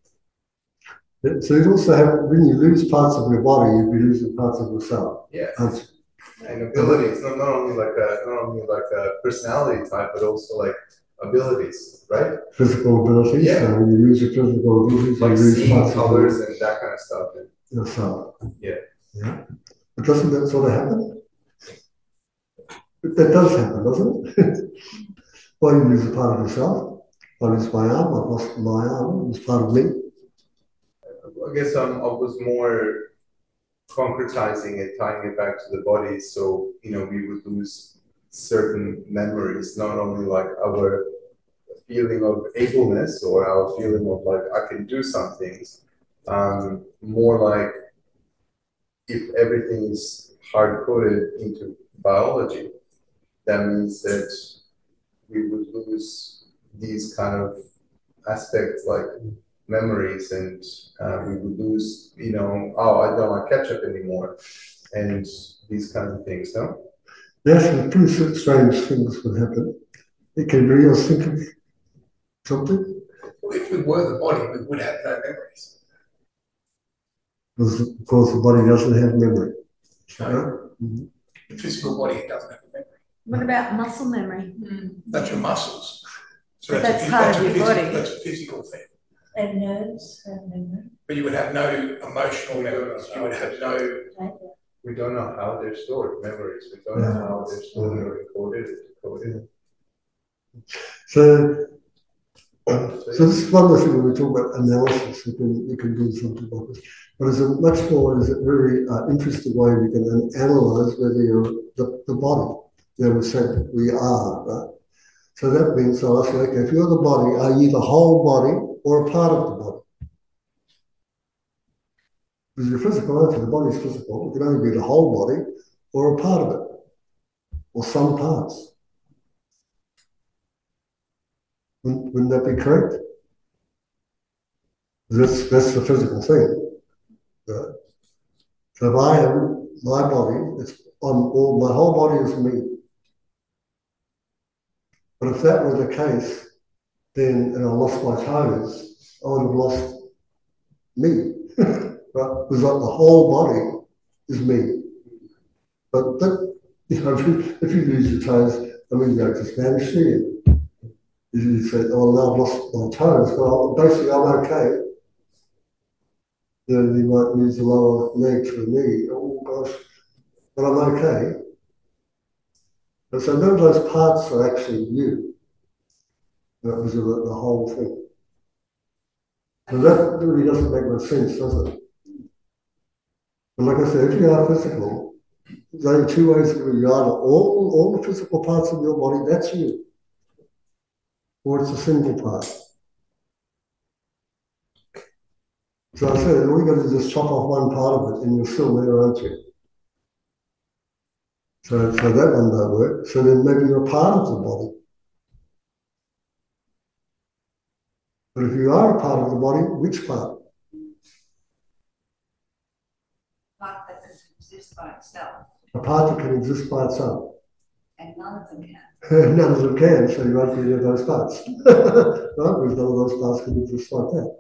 So you'd also have, when you lose parts of your body, you'd be losing parts of yourself. Yeah. And abilities, not only like a personality type, but also like abilities, right? Physical abilities. Yeah. So you lose your physical abilities, like you lose seeing parts colors of and that kind of stuff. yourself. Yeah. Yeah. But doesn't that sort of happen? That does happen, doesn't it? Well, you lose a part of yourself. I lose my arm. I've lost my arm. It's part of me. I guess I was more concretizing it, tying it back to the body. So, we would lose certain memories, not only like our feeling of ableness or our feeling of like, I can do some things, more like if everything is hard-coded into biology, that means that we would lose these kind of aspects like memories, and we would lose, I don't like ketchup anymore, and these kinds of things, no? Yes, pretty strange things would happen. It can be us thinking something. Well, if we were the body, we would have no memories. Because the body doesn't have memory. Right? The physical body, it doesn't have a memory. What about muscle memory? That's your muscles. So But that's part of your body. That's a physical thing. And nerves have memory. But you would have no emotional memories. You would have no. We don't know how they're stored, memories. We don't know how they're stored or recorded or decoded. So this is one of the things when we talk about analysis, you can do something like this. But it's a much more, is a very interesting way we can analyze whether you're the body. You know, we said we are, right? So that means I ask, okay, if you're the body, are you the whole body or a part of the body? Because you're physical, aren't you? The body's physical. It can only be the whole body or a part of it, or some parts. Wouldn't that be correct? That's the physical thing. Right? So if I am my body, my whole body is me. But if that were the case, then and I lost my toes, I would have lost me. Right? Because like the whole body is me. But you know, if you lose your toes, I mean, you go to Spanish, see it. You say, oh, now I've lost my toes. Well, basically, I'm okay. Then you might lose the lower leg to the knee. Oh, gosh. But I'm okay. And so none of those parts are actually you. That was the whole thing. And that really doesn't make much sense, does it? But like I said, if you are physical, there's only two ways that you are. All the physical parts of your body, that's you. Or it's a single part. So I said, all you got to do is just chop off one part of it and you're still there, aren't you? So that one don't work. So then maybe you're a part of the body. But if you are a part of the body, which part? Part that can exist by itself. A part that can exist by itself. And none of them can. None of them can, so you won't be any of those parts. Right? Because none of those parts can exist like that.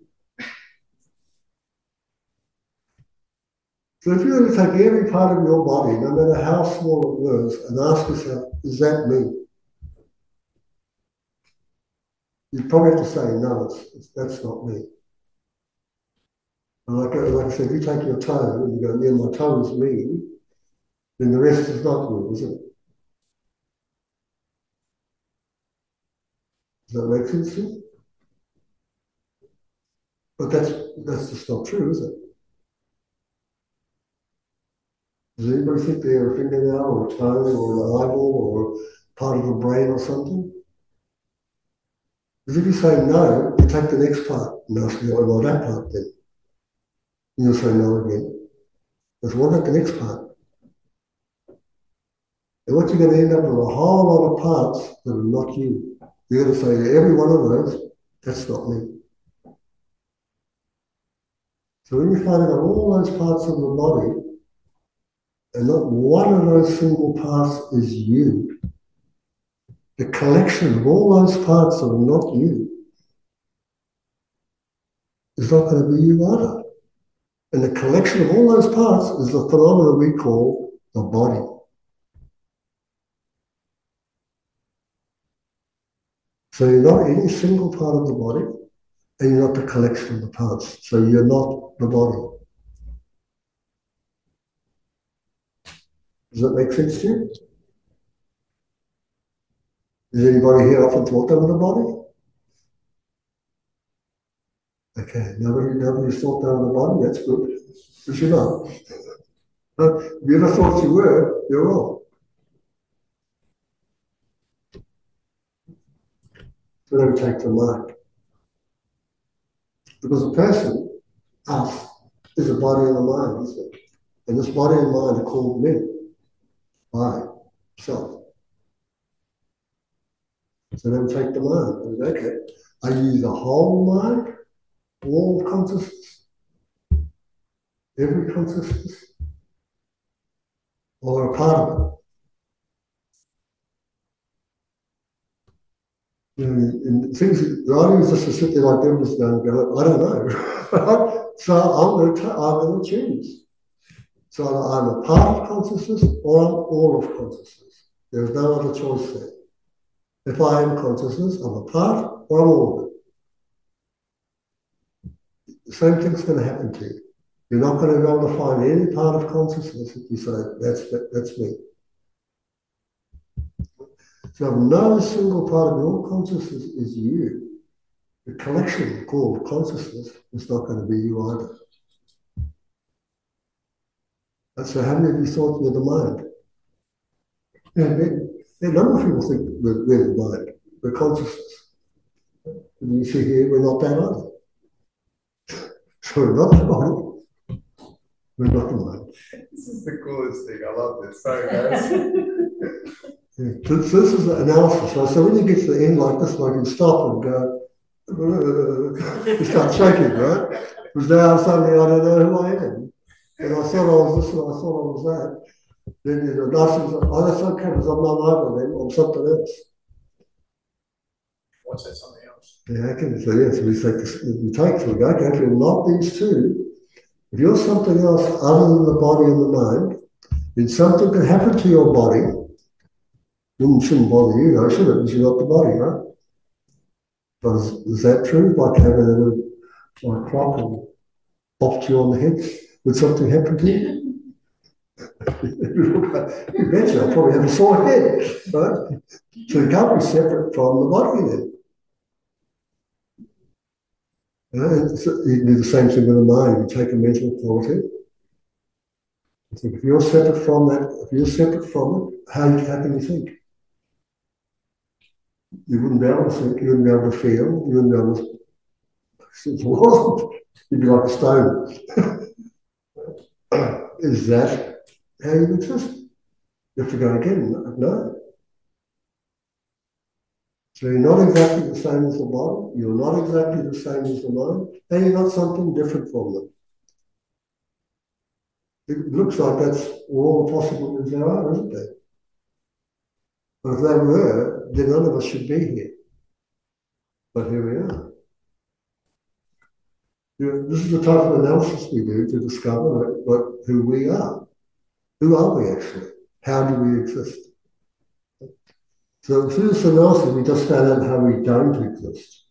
So if you were to take every part of your body, no matter how small it was, and ask yourself, is that me? You'd probably have to say, no, that's not me. And like I said, if you take your toe and you go, yeah, my toe is me, then the rest is not you, is it? Does that make sense to you? But that's just not true, is it? Does anybody think they're a fingernail or a toe or an eyeball or part of the brain or something? Because if you say no, you take the next part and ask you, well, that part then. And you'll say no again. Because what about the next part? And what you're going to end up with a whole lot of parts that are not you. You're going to say every one of those, that's not me. So when you find out all those parts of the body, and not one of those single parts is you, the collection of all those parts that are not you is not going to be you either. And the collection of all those parts is the phenomenon we call the body. So you're not any single part of the body, and you're not the collection of the parts. So you're not the body. Does that make sense to you? Is anybody here often thought they were the body? Okay, nobody's thought they were the body, that's good. Because you're not. If you ever thought you were, you're wrong. So don't take the mark. Because a person, us, is a body and a mind, isn't it? And this body and mind are called me. I, self. So then take the mind. Okay, are you the whole mind? All consciousness? Every consciousness? Or a part of it? And things, the idea is just to sit there like Deborah's going and go, I don't know. So I'm going to choose. So I'm a part of consciousness or I'm all of consciousness. There's no other choice there. If I am consciousness, I'm a part or I'm all of it. The same thing's going to happen to you. You're not going to be able to find any part of consciousness that you say, that's me. So no single part of your consciousness is you. The collection called consciousness is not going to be you either. And so how many of you thought you're the mind? A number of people think we're the mind, we're consciousness. And you see here, we're not that either. So we're not the body, we're not the mind. This is the coolest thing. I love this. Sorry, guys. Yeah. So this is the analysis. Right? So when you get to the end like this, like you stop and go, you start shaking, right? Because now suddenly I don't know who I am. And I thought I was this and I thought I was that. Then you know, nothing's, oh, that's okay, because I'm not over them, I'm something else. What's that something else? Yeah, okay, so yes, we take this, we take, so we go, okay, if you're not these two, if you're something else other than the body and the mind, then something can happen to your body. It shouldn't bother you, though, should it? Because you're not the body, right? But is that true? Like having a little like clock and popped you on the head? Would something happen to you? You betcha, I'll probably have a sore head, right? So you can't be separate from the body then. You do the same thing with the mind. You take a mental quality. You think if you're separate from that, if you're separate from it, how can you think? You wouldn't be able to think, you wouldn't be able to feel, you wouldn't be able to see the world. You'd be like a stone. Is that how you exist? You have to go again, no. So you're not exactly the same as the body, you're not exactly the same as the mind, and you're not something different from them. It looks like that's all the possibilities there are, isn't it? But if they were, then none of us should be here. But here we are. This is the type of analysis we do to discover who we are. Who are we actually? How do we exist? So through this analysis, we just found out how we don't exist.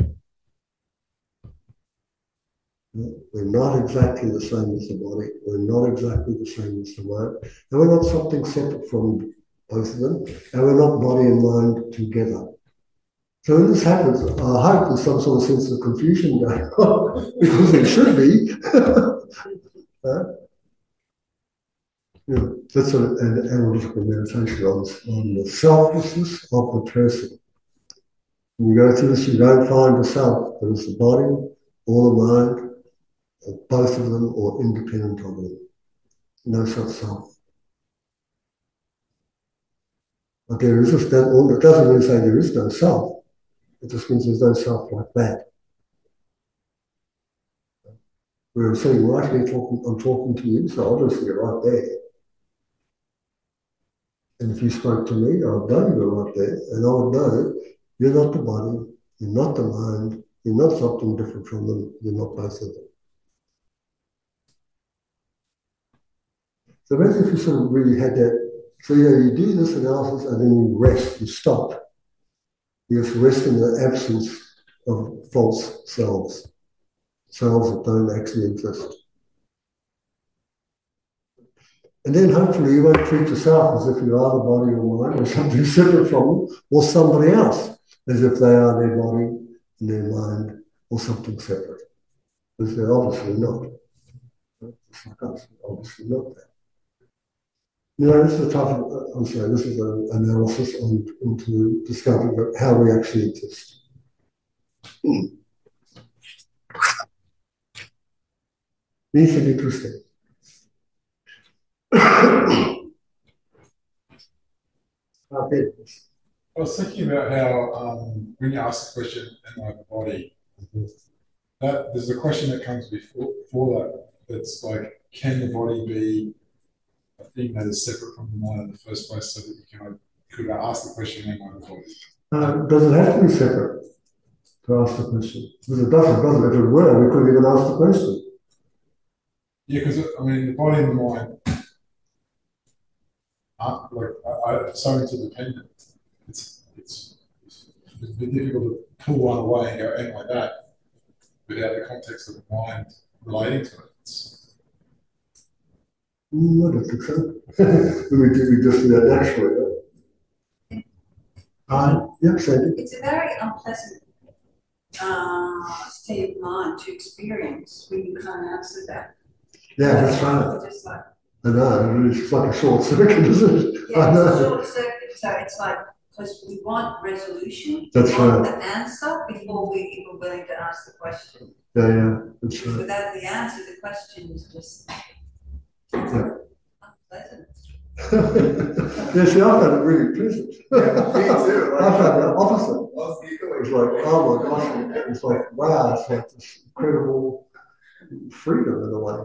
We're not exactly the same as the body. We're not exactly the same as the mind. And we're not something separate from both of them. And we're not body and mind together. So when this happens, I hope there's some sort of sense of confusion going on, because there should be. That's an analytical meditation on the selflessness of the person. When you go through this, you don't find the self, but it's the body or the mind, or both of them, or independent of them. No such self. But there is just that. It doesn't mean say there is no self. It just means there's no self like that. We're sitting right here talking, I'm talking to you, so obviously you're right there. And if you spoke to me, I would know you were right there, and I would know you're not the body, you're not the mind, you're not something different from them, you're not both of them. So imagine if you sort of really had that, so you do this analysis and then you rest, you stop. You just rest in the absence of false selves, selves that don't actually exist. And then hopefully you won't treat yourself as if you are the body or mind or something separate from them, or somebody else as if they are their body and their mind or something separate. Because they're obviously not. It's like us, obviously not that. This is a type of, I'm sorry, this is an analysis into discovering how we actually exist. Anything interesting? I was thinking about how when you ask the question, am I the body? That there's a question that comes before that. That's like, can the body be a thing that is separate from the mind in the first place, so that you could ask the question, am I the body? Does it have to be separate to ask the question? Because it doesn't. If it were, we couldn't even ask the question. Yeah, because I mean, the body and the mind aren't are so interdependent. It's a bit difficult to pull one away and go, "Am I that?" without the context of the mind relating to it. I don't think so. we just do that naturally. Yeah, Sandy. It's a very unpleasant state of mind to experience when you can't answer that. Yeah, that's right. Just like, I know, it's like a short circuit, isn't it? yeah, I it's a know. short circuit. So it's like, because we want resolution, That's we want right. the answer before we're even willing to ask the question. Yeah, that's Because right. without the answer, the question is just Yeah. unpleasant. Yeah, see, I found it really pleasant. Yeah, me too. I found the opposite. I was giggling. It's like, oh my gosh, it's like, wow, it's like this incredible freedom in a way.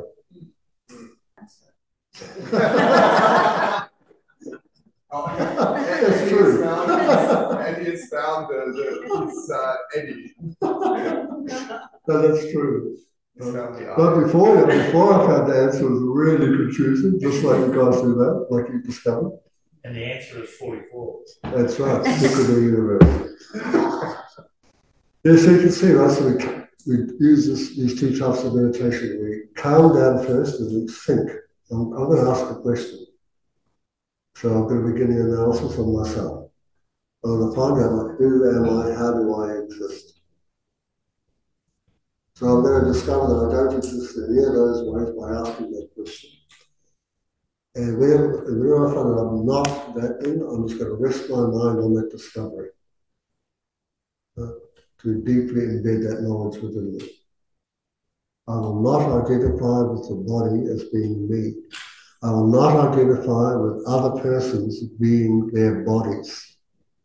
That's true. Eddie has found Eddie. No, that's true. He's found the But before I found the answer was really confusing, just like you guys do that, like you discovered. And the answer is 44. That's right, secret of the universe. Yeah, so you can see, right, so we use these two types of meditation. We calm down first and we think. I'm going to ask a question. So I'm going to begin the analysis of myself. I'm going to find out, like, who am I, how do I exist? So I'm going to discover that I don't exist in any of those ways by asking that question. And whenever I find that I'm not that thing, I'm just going to rest my mind on that discovery. To deeply embed that knowledge within me. I will not identify with the body as being me. I will not identify with other persons being their bodies.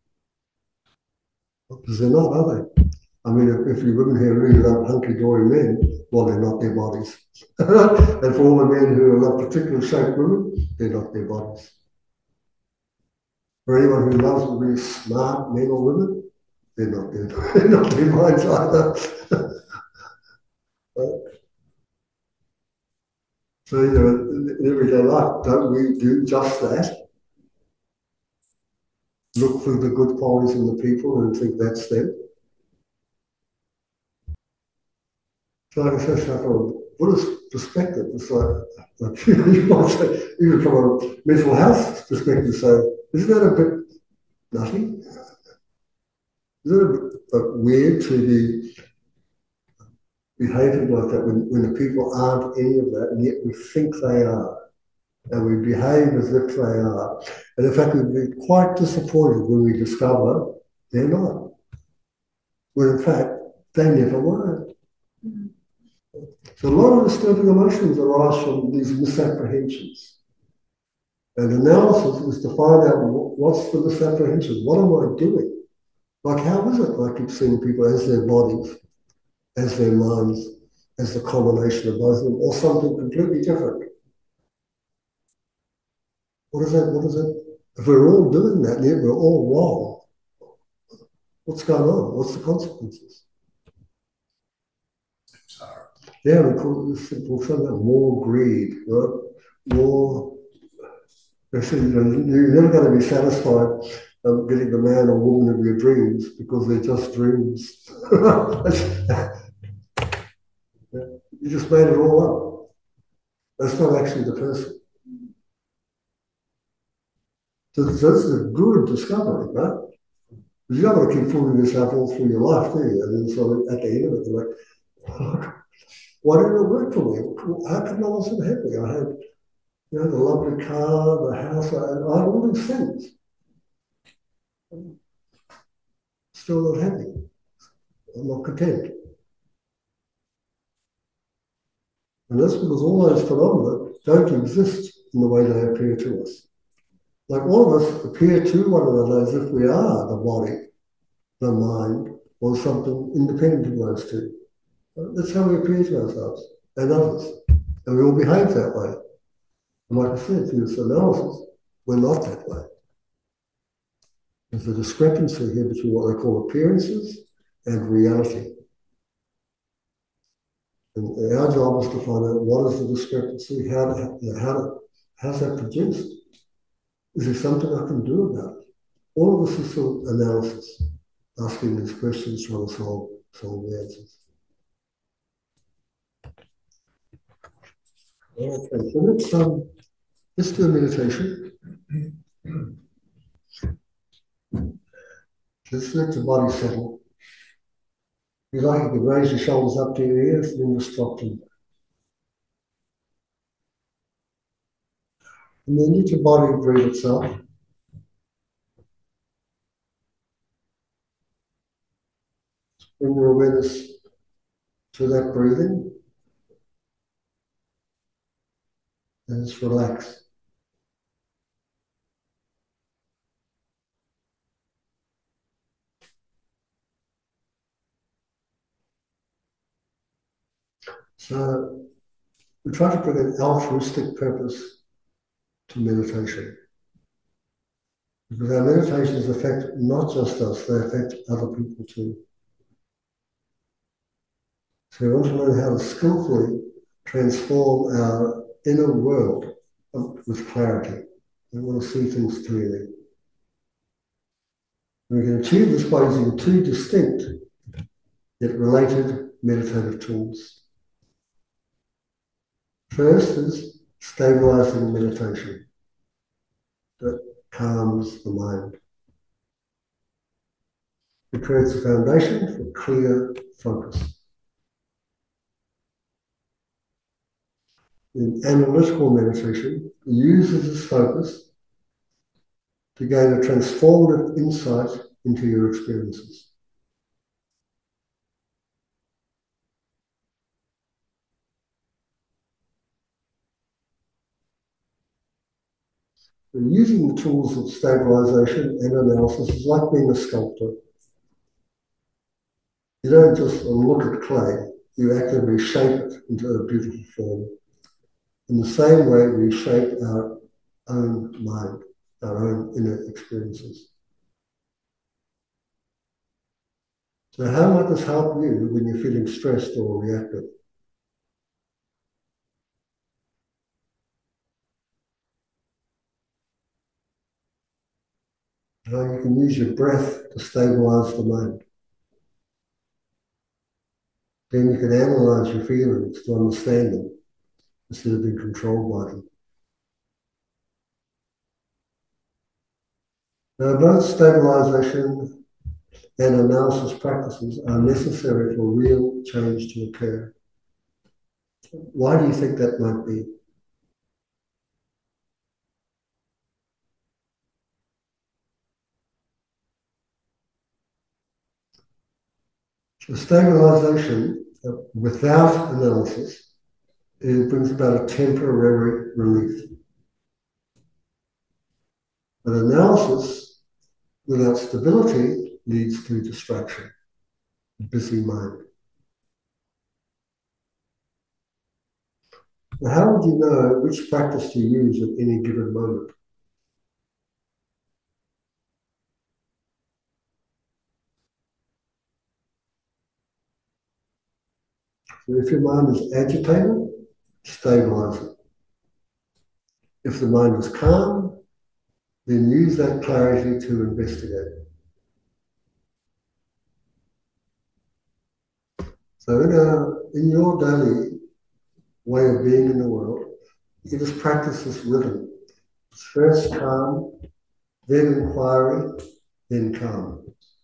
Because they're not, are they? I mean, if you women here really love hunky-dory men, well, they're not their bodies. And for all the men who love particular shaped women, they're not their bodies. For anyone who loves really smart men or women, they're not their minds either. So, you know, in everyday life, don't we do just that? Look for the good qualities in the people and think that's them. So like I said, from a Buddhist perspective, it's like you might say, even from a mental health perspective, so isn't that a bit nutty? Isn't it a bit weird to be behaving like that when the people aren't any of that, and yet we think they are, and we behave as if they are. And in fact, we'd be quite disappointed when we discover they're not. When in fact, they never were. So a lot of disturbing emotions arise from these misapprehensions. And analysis is to find out what's the misapprehension. What am I doing? Like, how is it I keep seeing people as their bodies, as their minds, as the combination of both of them, or something completely different? What is that? If we're all doing that, yet we're all wrong, what's going on? What's the consequences? Yeah, we call something like more greed, right? More. You're never going to be satisfied getting the man or woman of your dreams because they're just dreams. You just made it all up. That's not actually the person. So that's a good discovery, right? Because you don't want to keep fooling yourself all through your life, do you? And then so at the end of it, you're like, oh, why didn't it work for me? How come I wasn't happy? I had, you know, the lovely car, the house, I had all these things. Still not happy. I'm not content. And that's because all those phenomena don't exist in the way they appear to us. Like all of us appear to one another as if we are the body, the mind, or something independent of those two. That's how we appear to ourselves and others. And we all behave that way. And like I said, through this analysis, we're not that way. There's a discrepancy here between what they call appearances and reality. And our job is to find out what is the discrepancy, how's that produced? Is there something I can do about it? All of this is sort of analysis, asking these questions, trying to solve the answers. Okay, so let's do a meditation. Let's let the body settle. If you like, you can raise your shoulders up to your ears and then just drop them. And then let your body breathe itself. Bring your awareness to that breathing. And just relax. So we try to bring an altruistic purpose to meditation. Because our meditations affect not just us, they affect other people too. So we want to learn how to skillfully transform our inner world with clarity. We want to see things clearly. And we can achieve this by using two distinct yet related meditative tools. First is stabilizing meditation that calms the mind. It creates a foundation for clear focus. In analytical meditation, it uses this focus to gain a transformative insight into your experiences. And using the tools of stabilization and analysis is like being a sculptor. You don't just look at clay, you actively shape it into a beautiful form. In the same way, we shape our own mind, our own inner experiences. So how might this help you when you're feeling stressed or reactive? How you can use your breath to stabilize the mind. Then you can analyze your feelings to understand them instead of being controlled by them. Now, both stabilization and analysis practices are necessary for real change to occur. Why do you think that might be? So stabilization without analysis, it brings about a temporary relief. But analysis without stability leads to distraction, a busy mind. Now, how would you know which practice to use at any given moment? So if your mind is agitated, stabilize it. If the mind is calm, then use that clarity to investigate. So in your daily way of being in the world, you can just practice this rhythm. It's first calm, then inquiry, then calm.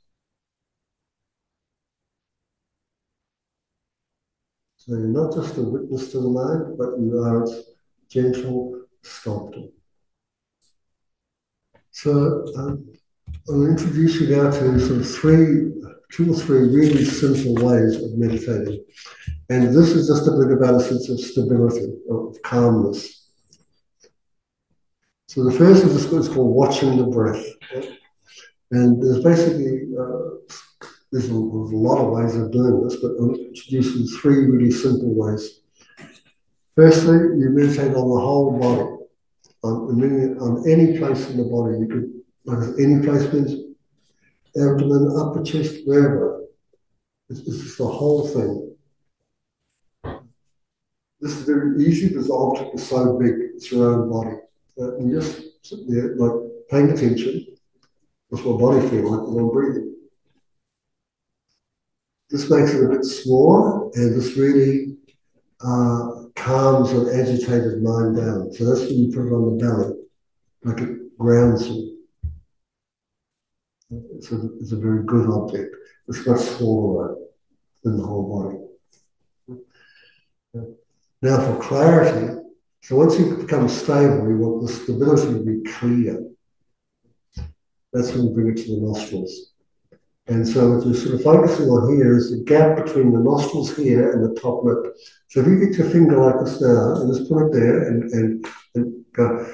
So you're not just a witness to the mind, but you are its gentle sculptor. So I'll introduce you now to sort of two or three really simple ways of meditating. And this is just to bring about a sense of stability, of calmness. So the first is called watching the breath. And there's basically, there's a lot of ways of doing this, but I'm introducing three really simple ways. Firstly, you meditate on the whole body. On any place in the body. You could, like any place means abdomen, upper chest, wherever. It's just the whole thing. this is very easy because the object is so big, it's your own body. And you just sit there, like paying attention. What's my body feel like when I'm breathing? This makes it a bit smaller, and this really calms an agitated mind down. So that's when you put it on the belly, like it grounds you. It's a very good object. It's much smaller than the whole body. Now for clarity, so once you become stable, you want the stability to be clear. That's when you bring it to the nostrils. And so what you're sort of focusing on here is the gap between the nostrils here and the top lip. So if you get your finger like this now, and just put it there and go.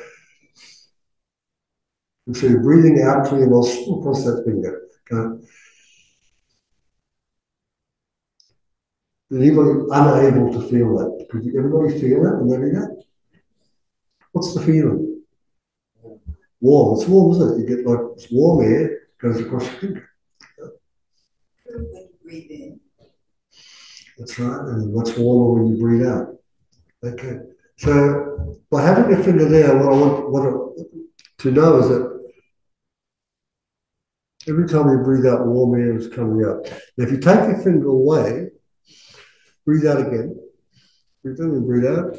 And so you're breathing out through your nostril across that finger. Go. Anybody unable to feel that? Could everybody feel that when they do that? What's the feeling? Warm. It's warm, isn't it? You get like this warm air goes across your finger. When you breathe in. That's right, and much warmer when you breathe out. Okay. So by having your finger there, what I want to know is that every time you breathe out, warm air is coming out. Now, if you take your finger away, breathe out again. Breathe in and breathe out.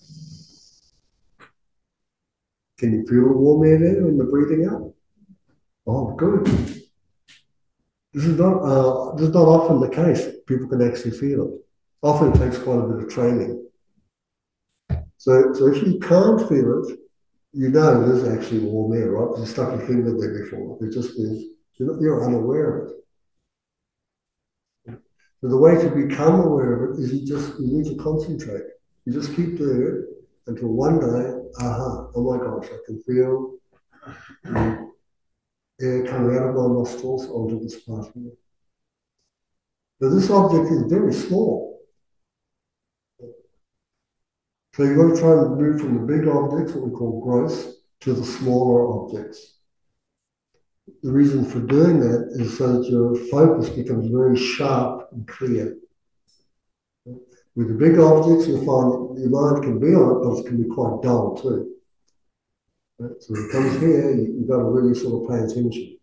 Can you feel the warm air there when you're breathing out? Oh, good. This is not often the case. People can actually feel it. Often it takes quite a bit of training. So if you can't feel it, you know there's actually warm air, right? Because you stuck your finger there before. It just means you're unaware of it. So the way to become aware of it is you need to concentrate. You just keep doing it until one day, oh my gosh, I can feel air coming out of my nostrils onto this part here. Now this object is very small. So you've got to try and move from the big objects, what we call gross, to the smaller objects. The reason for doing that is so that your focus becomes very sharp and clear. With the big objects, you'll find your mind can be on it, but it can be quite dull too. Right? So when it comes here, you've got to really sort of pay attention.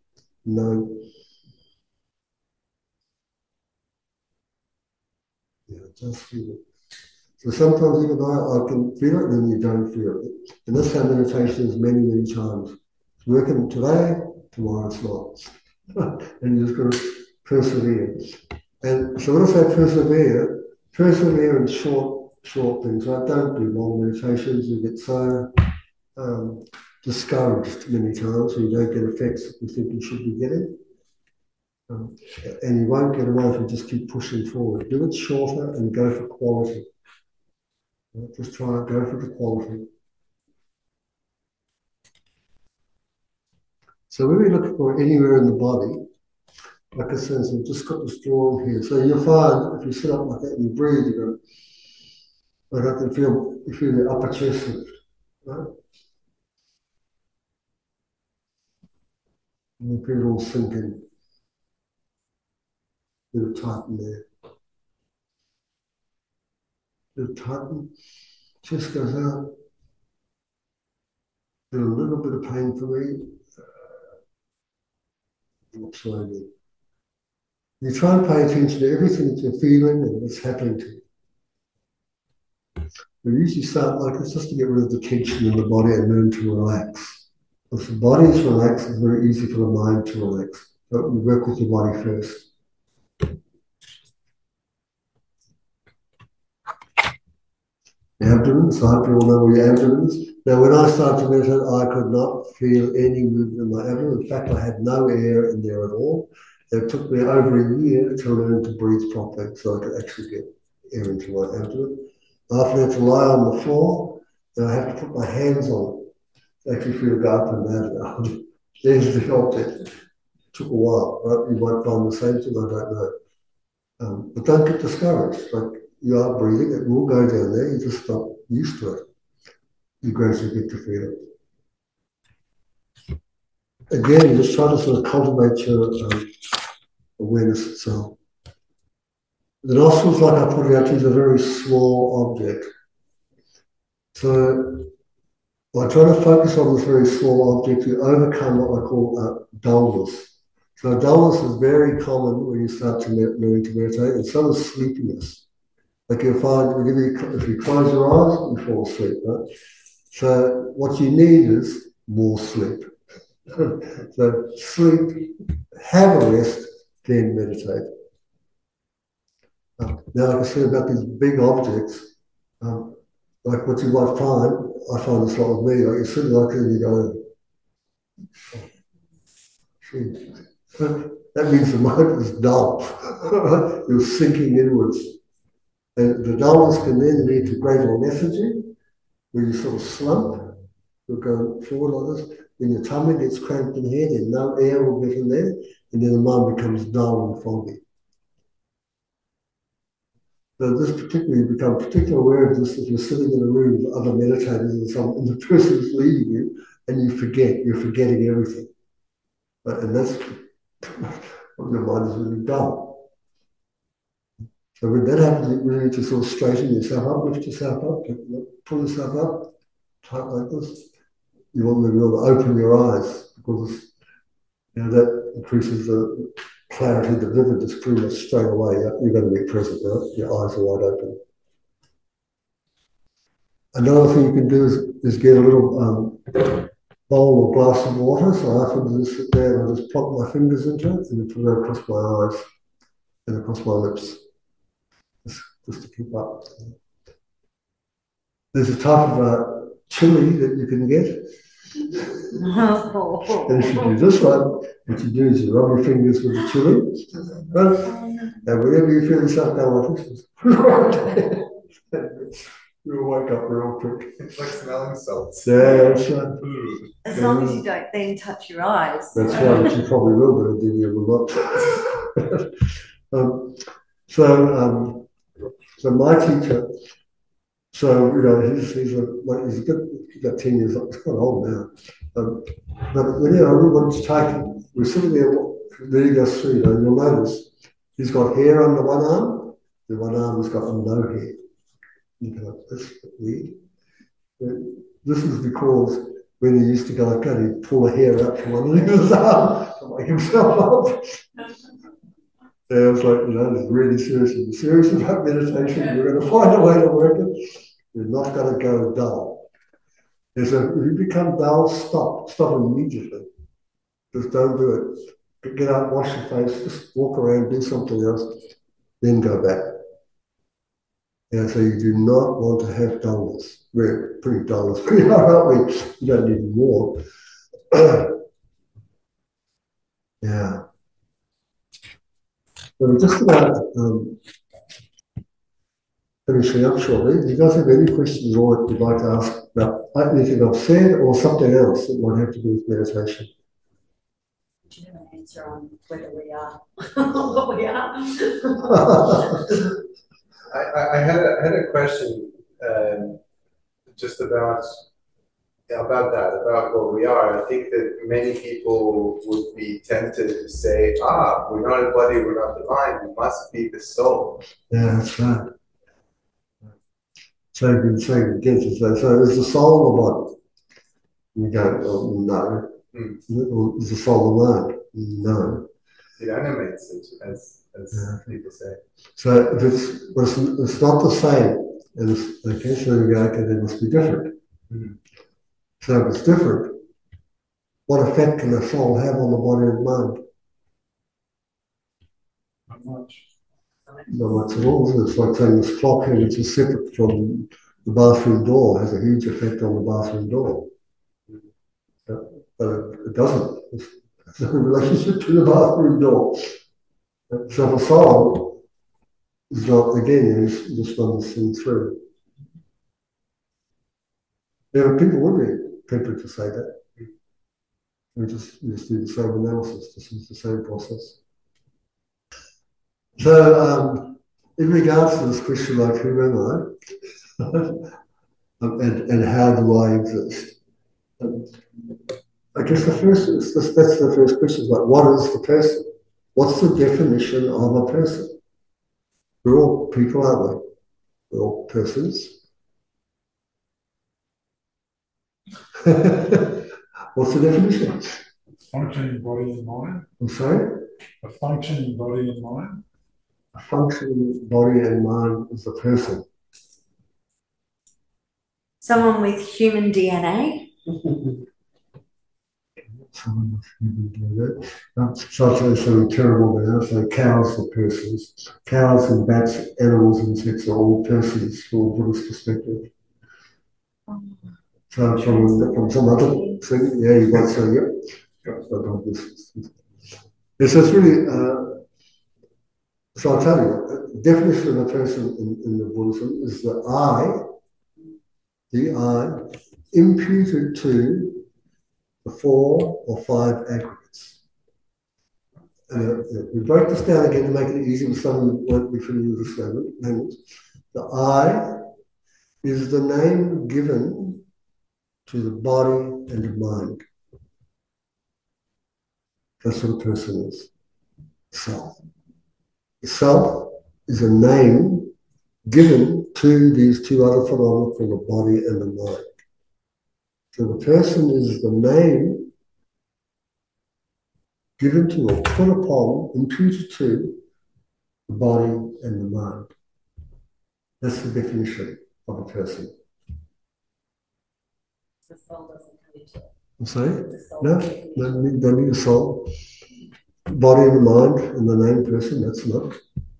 Just feel it. So sometimes even I can feel it, and then you don't feel it. And that's how meditation is many, many times. It's working today, tomorrow it's not. And you just got to persevere. And so when I say persevere in short things, right? Don't do long meditations. You get so discouraged many times, so you don't get effects that you think you should be getting. And you won't get away if you just keep pushing forward. Do it shorter and go for quality. Just try and go for the quality. So when we look for anywhere in the body, like I said, so we've just got this drawn here. So you'll find if you sit up like that and you breathe, you go, like I can feel, you feel the upper chest lift, right? And you feel it all sinking. Feel it tighten there. Feel it tighten. Chest goes out. Feel a little bit of pain for me. Slowly. You try and pay attention to everything that you're feeling and what's happening to you. We usually start like this just to get rid of the tension in the body and learn to relax. If the body is relaxed, it's very easy for the mind to relax. So you work with your body first. The abdomen, so I hope you all know where your abdomen is. Now, when I started to meditate, I could not feel any movement in my abdomen. In fact, I had no air in there at all. It took me over a year to learn to breathe properly so I could actually get air into my abdomen. After that, to lie on the floor, and I have to put my hands on it to actually feel go up and down. There's the object. It took a while, right? You might find the same thing, I don't know. But don't get discouraged. Like, you are breathing, it will go down there, you just stop used to it. You gradually get to feel it. Again, just try to sort of cultivate your awareness itself. The nostrils, like I pointed out, is a very small object. So by trying to focus on this very small object, you overcome what I call dullness. So dullness is very common when you start to learn to meditate, and so is sleepiness. Like you'll find if you close your eyes, you fall asleep, right? So what you need is more sleep. So sleep, have a rest, then meditate. Now I can say about these big objects, like what you might find, I find this a lot with me, like you're sitting like and you go, that means the mind is dull. You're sinking inwards. And the dullness can then lead to greater lethargy, where you sort of slump, you'll go forward like this, then your tummy gets cramped in here, then no air will get in there, and then the mind becomes dull and foggy. So this particularly, you become particularly aware of this if you're sitting in a room with other meditators and the person is leading you, and you're forgetting everything. And that's when your mind is really dull. So when that happens, you really need to sort of straighten yourself up, lift yourself up, pull yourself up, tight like this. You want to be able to open your eyes because that increases the clarity, the vividness pretty much straight away. You're going to be present, right? Your eyes are wide open. Another thing you can do is get a little bowl or glass of water. So I often just sit there and I just plop my fingers into it and then put it across my eyes and across my lips, just to keep up. There's a type of chili that you can get. And if you do this one, what you do is you rub your fingers with the chili, right? And whenever you feel yourself down like this, you'll wake up real quick. It's like smelling salts. Yeah, that's right. As long as you don't then touch your eyes. That's right, which you probably will do, then you will not. So my teacher, he's got 10 years old, he's quite old now. But when we're sitting there leading us through, you'll notice he's got hair under one arm, the one arm has got no hair. That's weird. This is because when he used to go like that, he'd pull a hair out from underneath his arm to make himself up. Yeah, it's like, it's really serious. If you're serious about meditation, you're going to find a way to work it. You're not going to go dull. If you become dull, stop immediately. Just don't do it. Get up, wash your face, just walk around, do something else, then go back. Yeah, so you do not want to have dullness. We're pretty dull as we are, aren't we? You don't need more. Yeah. So we're just about finishing up shortly. Do you guys have any questions or what you'd like to ask about anything I've said or something else that might have to do with meditation? Do you have an answer on whether we are what we are? I had a question just about what we are. I think that many people would be tempted to say, we're not a body, we're not the mind, we must be the soul. Yeah, that's right. So you've been saying again, so is the soul the body? You go, no. Is the soul the mind? No. It animates it, as people say. So if it's not the same, so you go, okay, then it must be different. Mm-hmm. So if it's different, what effect can the soul have on the body and mind? Not much. Not much at all. It's like saying this clock here, which is separate from the bathroom door, has a huge effect on the bathroom door. But it doesn't. It's no relationship to the bathroom door. So the soul is not, again, you just run this thing through. Yeah, people would be tempted to say that. We just do the same analysis, this is the same process. So, in regards to this question, like, who am I? and how do I exist? I guess that's the first question, like, what is the person? What's the definition of a person? We're all people, aren't we? We're all persons. What's the definition? Functioning body and mind. I'm sorry? A functioning body and mind. A functioning body and mind is a person. Someone with human DNA. Someone with human DNA. So I'll tell you something terrible now. So cows are persons. Cows and bats, animals and insects are all persons from a Buddhist perspective. So from some other thing, yeah, you might say, yep. Yes, it's really, so I'll tell you, the definition of a person in the Buddhism is the I, imputed to the 4 or 5 aggregates. We break this down again to make it easy for someone who won't be familiar with this language. The I is the name given to the body and the mind. That's what a person is. Self. Self is a name given to these 2 other phenomena called the body and the mind. So the person is the name given to or put upon, imputed to the body and the mind. That's the definition of a person. The soul doesn't come into it. I'm sorry? The soul No, doesn't come into don't need a soul. Body and the mind and the name person, that's enough.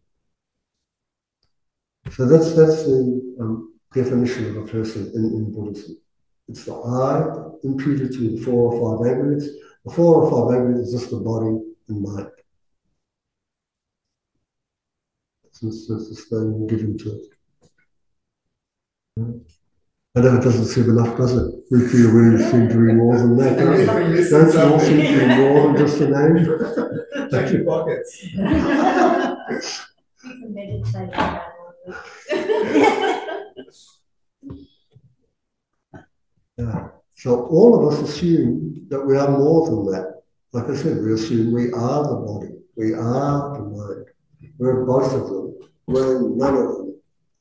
So that's the definition of a person in Buddhism. It's the I imputed to the 4 or 5 aggregates. The 4 or 5 aggregates is just the body and mind. So it's this name given to it. I know it doesn't seem enough, does it? We feel we seem to be more than that, don't we? Don't you all seem to be more than just a name? Check your pockets. You can meditate about Yeah. So all of us assume that we are more than that. Like I said, we assume we are the body, we are the mind. We're both of them. We're none of them.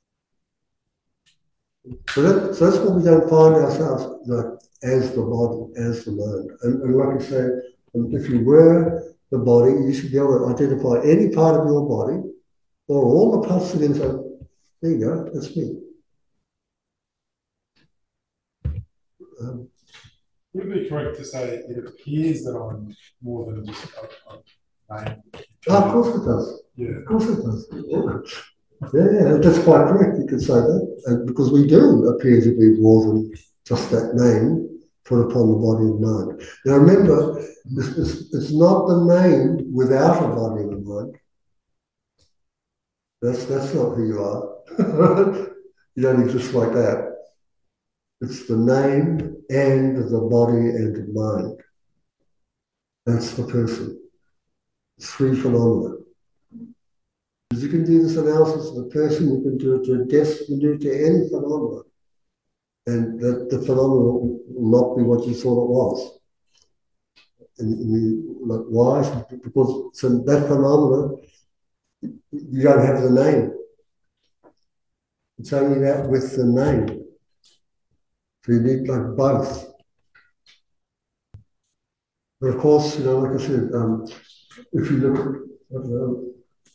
So that's what we don't find ourselves like, as the body, as the mind. And like I say, if you were the body, you should be able to identify any part of your body or all the parts of it and say, there you go, that's me. Would it be correct to say it appears that I'm more than just a name? Of course it does. Yeah. Of course it does. Yeah, that's quite correct. You could say that. And because we do appear to be more than just that name put upon the body and mind. Now remember, it's not the name without a body and mind. That's not who you are. You don't exist like that. It's the name and the body and the mind. That's the person. It's 3 phenomena. You can do this analysis of a person, you can do it to a desk, you can do it to any phenomena. And that the phenomena will not be what you thought it was. And like, why? Because so that phenomena, you don't have the name. It's only that with the name. So you need like both. But of course, like I said, if you look at,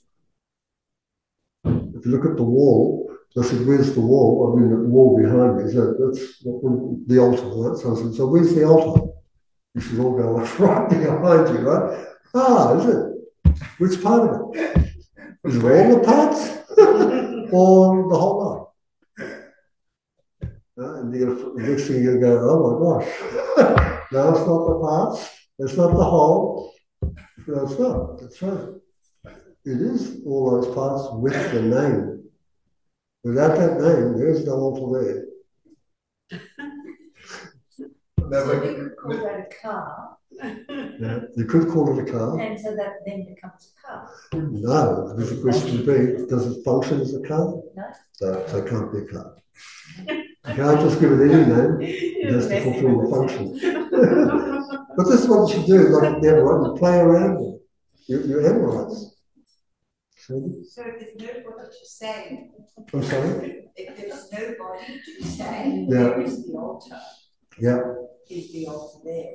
if you look at the wall, I said, where's the wall? I mean, the wall behind me. So that's the altar, right? So I said, so where's the altar? You should all go right behind you, right? Ah, is it? Which part of it? Is it all the parts? Or the whole lot? And the next thing you're going to go, oh my gosh. No, it's not the parts. It's not the whole. No, it's not. That's right. It is all those parts with the name. Without that name, there's no altar there. So we could call that a car. Yeah, you could call it a car. And so that then becomes a car. No, the question would be, does it function as a car? No. No, so it can't be a car. You can't just give it any name, it has to fulfill the function. But this is what you should do, like you play around with it. You analyze. So if there's nobody to say, I'm sorry? if there's nobody to say, Yeah. where is the altar? Yeah. is the altar there?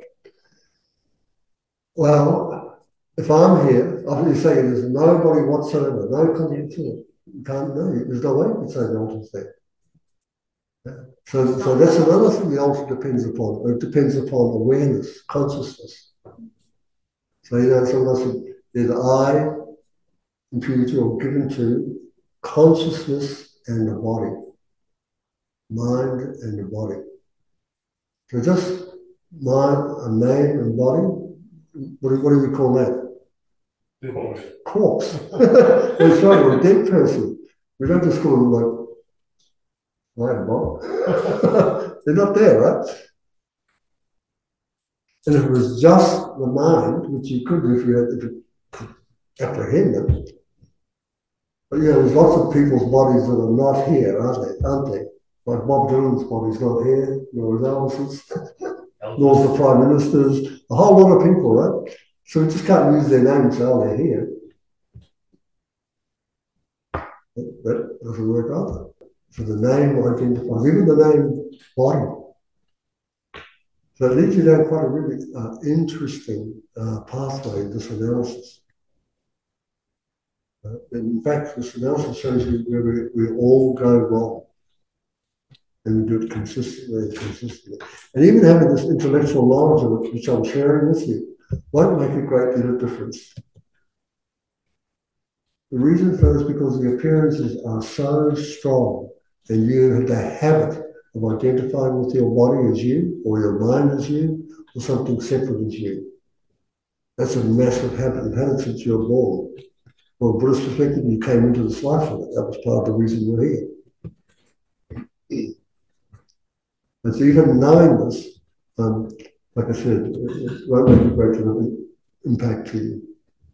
Well, if I'm here, obviously saying there's nobody whatsoever, no contact to it. You can't know. There's no way you can say the altar's there. Yeah. So that's another thing the altar depends upon. It depends upon awareness, consciousness. So sometimes either I, imputed to or given to consciousness and the body, mind and the body. So just mind, a name and body. What do we call that? Corpse. That's right, or a dead person. We don't just call them like, they're not there, right? And if it was just the mind, which you could if you could apprehend it, but there's lots of people's bodies that are not here, aren't they? Like Bob Dylan's body's not here, nor is Elvis's, nor the Prime Minister's, a whole lot of people, right? So we just can't use their names, so they're here. That doesn't work either. So the name identifies, even the name body. So it leads you down quite a really interesting pathway in this analysis. In fact, this analysis shows you where we all go wrong. And we do it consistently and consistently. And even having this intellectual knowledge of it, which I'm sharing with you, won't make a great deal of difference. The reason for this is because the appearances are so strong, and you have the habit of identifying with your body as you, or your mind as you, or something separate as you. That's a massive habit. You've had it since you were born. From a Buddhist perspective, you came into this life with it. That was part of the reason you're here. And so even knowing this, like I said, it won't make a great deal of impact to you.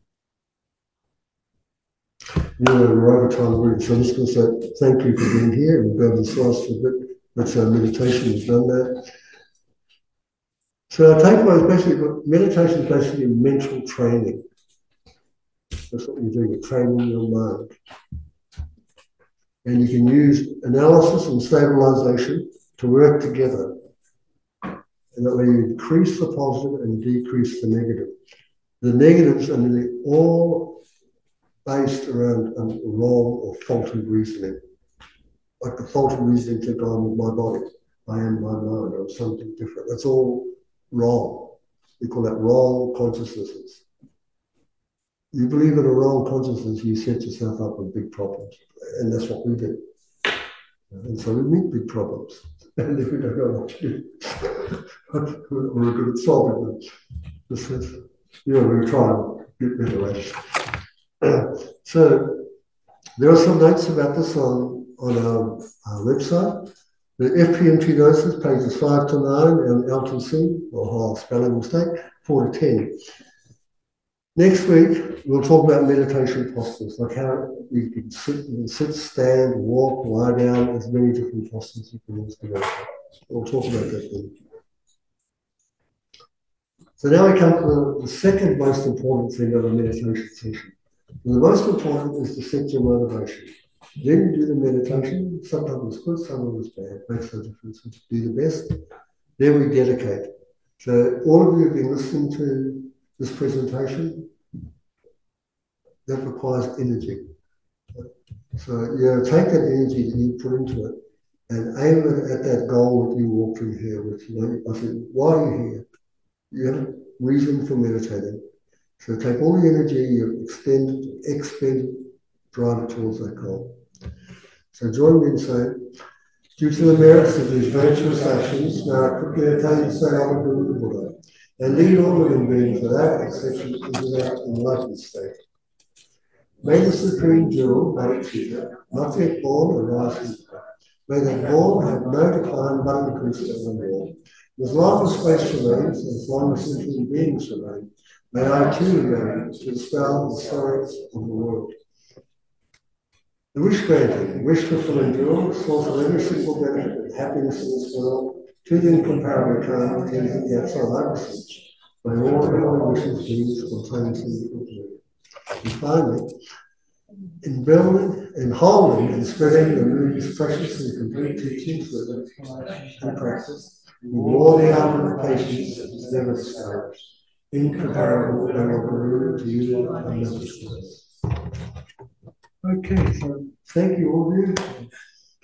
We're over time already, so I'm just going to say thank you for being here. We'll go over the slides for a bit. That's our meditation, we've done that. So our takeaway is basically, meditation is basically mental training. That's what you're doing, you're training your mind. And you can use analysis and stabilization to work together. And that way you increase the positive and decrease the negative. The negatives are nearly all based around wrong or faulty reasoning. Like the faulty reasoning to go on with my body. I am my mind, or something different. That's all wrong. We call that wrong consciousnesses. You believe in a wrong consciousness, you set yourself up with big problems. And that's what we do. And so we meet big problems. And if we don't know what to do, we're good at solving them. This is, we try and get better at it. So there are some notes about this on our website. The FPMT notes, pages 5 to 9, and LTC, or spelling mistake, 4 to 10. Next week, we'll talk about meditation postures, like how you can sit, stand, walk, lie down. There's many different postures you can use to go. We'll talk about that then. So now we come to the second most important thing of a meditation session. And the most important is to set your motivation. Then you do the meditation. Sometimes it's good, sometimes it's bad. Makes no difference. Do the best. Then we dedicate. So all of you have been listening to this presentation. That requires energy. So take that energy that you put into it and aim it at that goal that you walked in here with. I said, why are you here? You have a reason for meditating. So take all the energy you've expended, drive it towards that goal. So join me in saying, due to the merits of these virtuous actions, now I quickly attain the state of the Buddha, and lead all living beings without exception into that enlightened state. May the Supreme Jewel, Bodhicitta, not yet born, arise in her. May that born have no decline but increase evermore. As long as space remains, as long as sentient beings remain, may I too remain to dispel the sorrows of the world. The wish granting, wish fulfilling jewel, source of every single benefit and happiness in this world, to the incomparable kind of things that the outside research. May all heavenly wishes be spontaneously fulfilled. And finally, in building and holding and spreading the Buddha's precious and complete teachings with explanation and practice, rewarding our patience that is never discouraged, incomparable and overruled to you and never discouraged. Okay, so thank you all of you.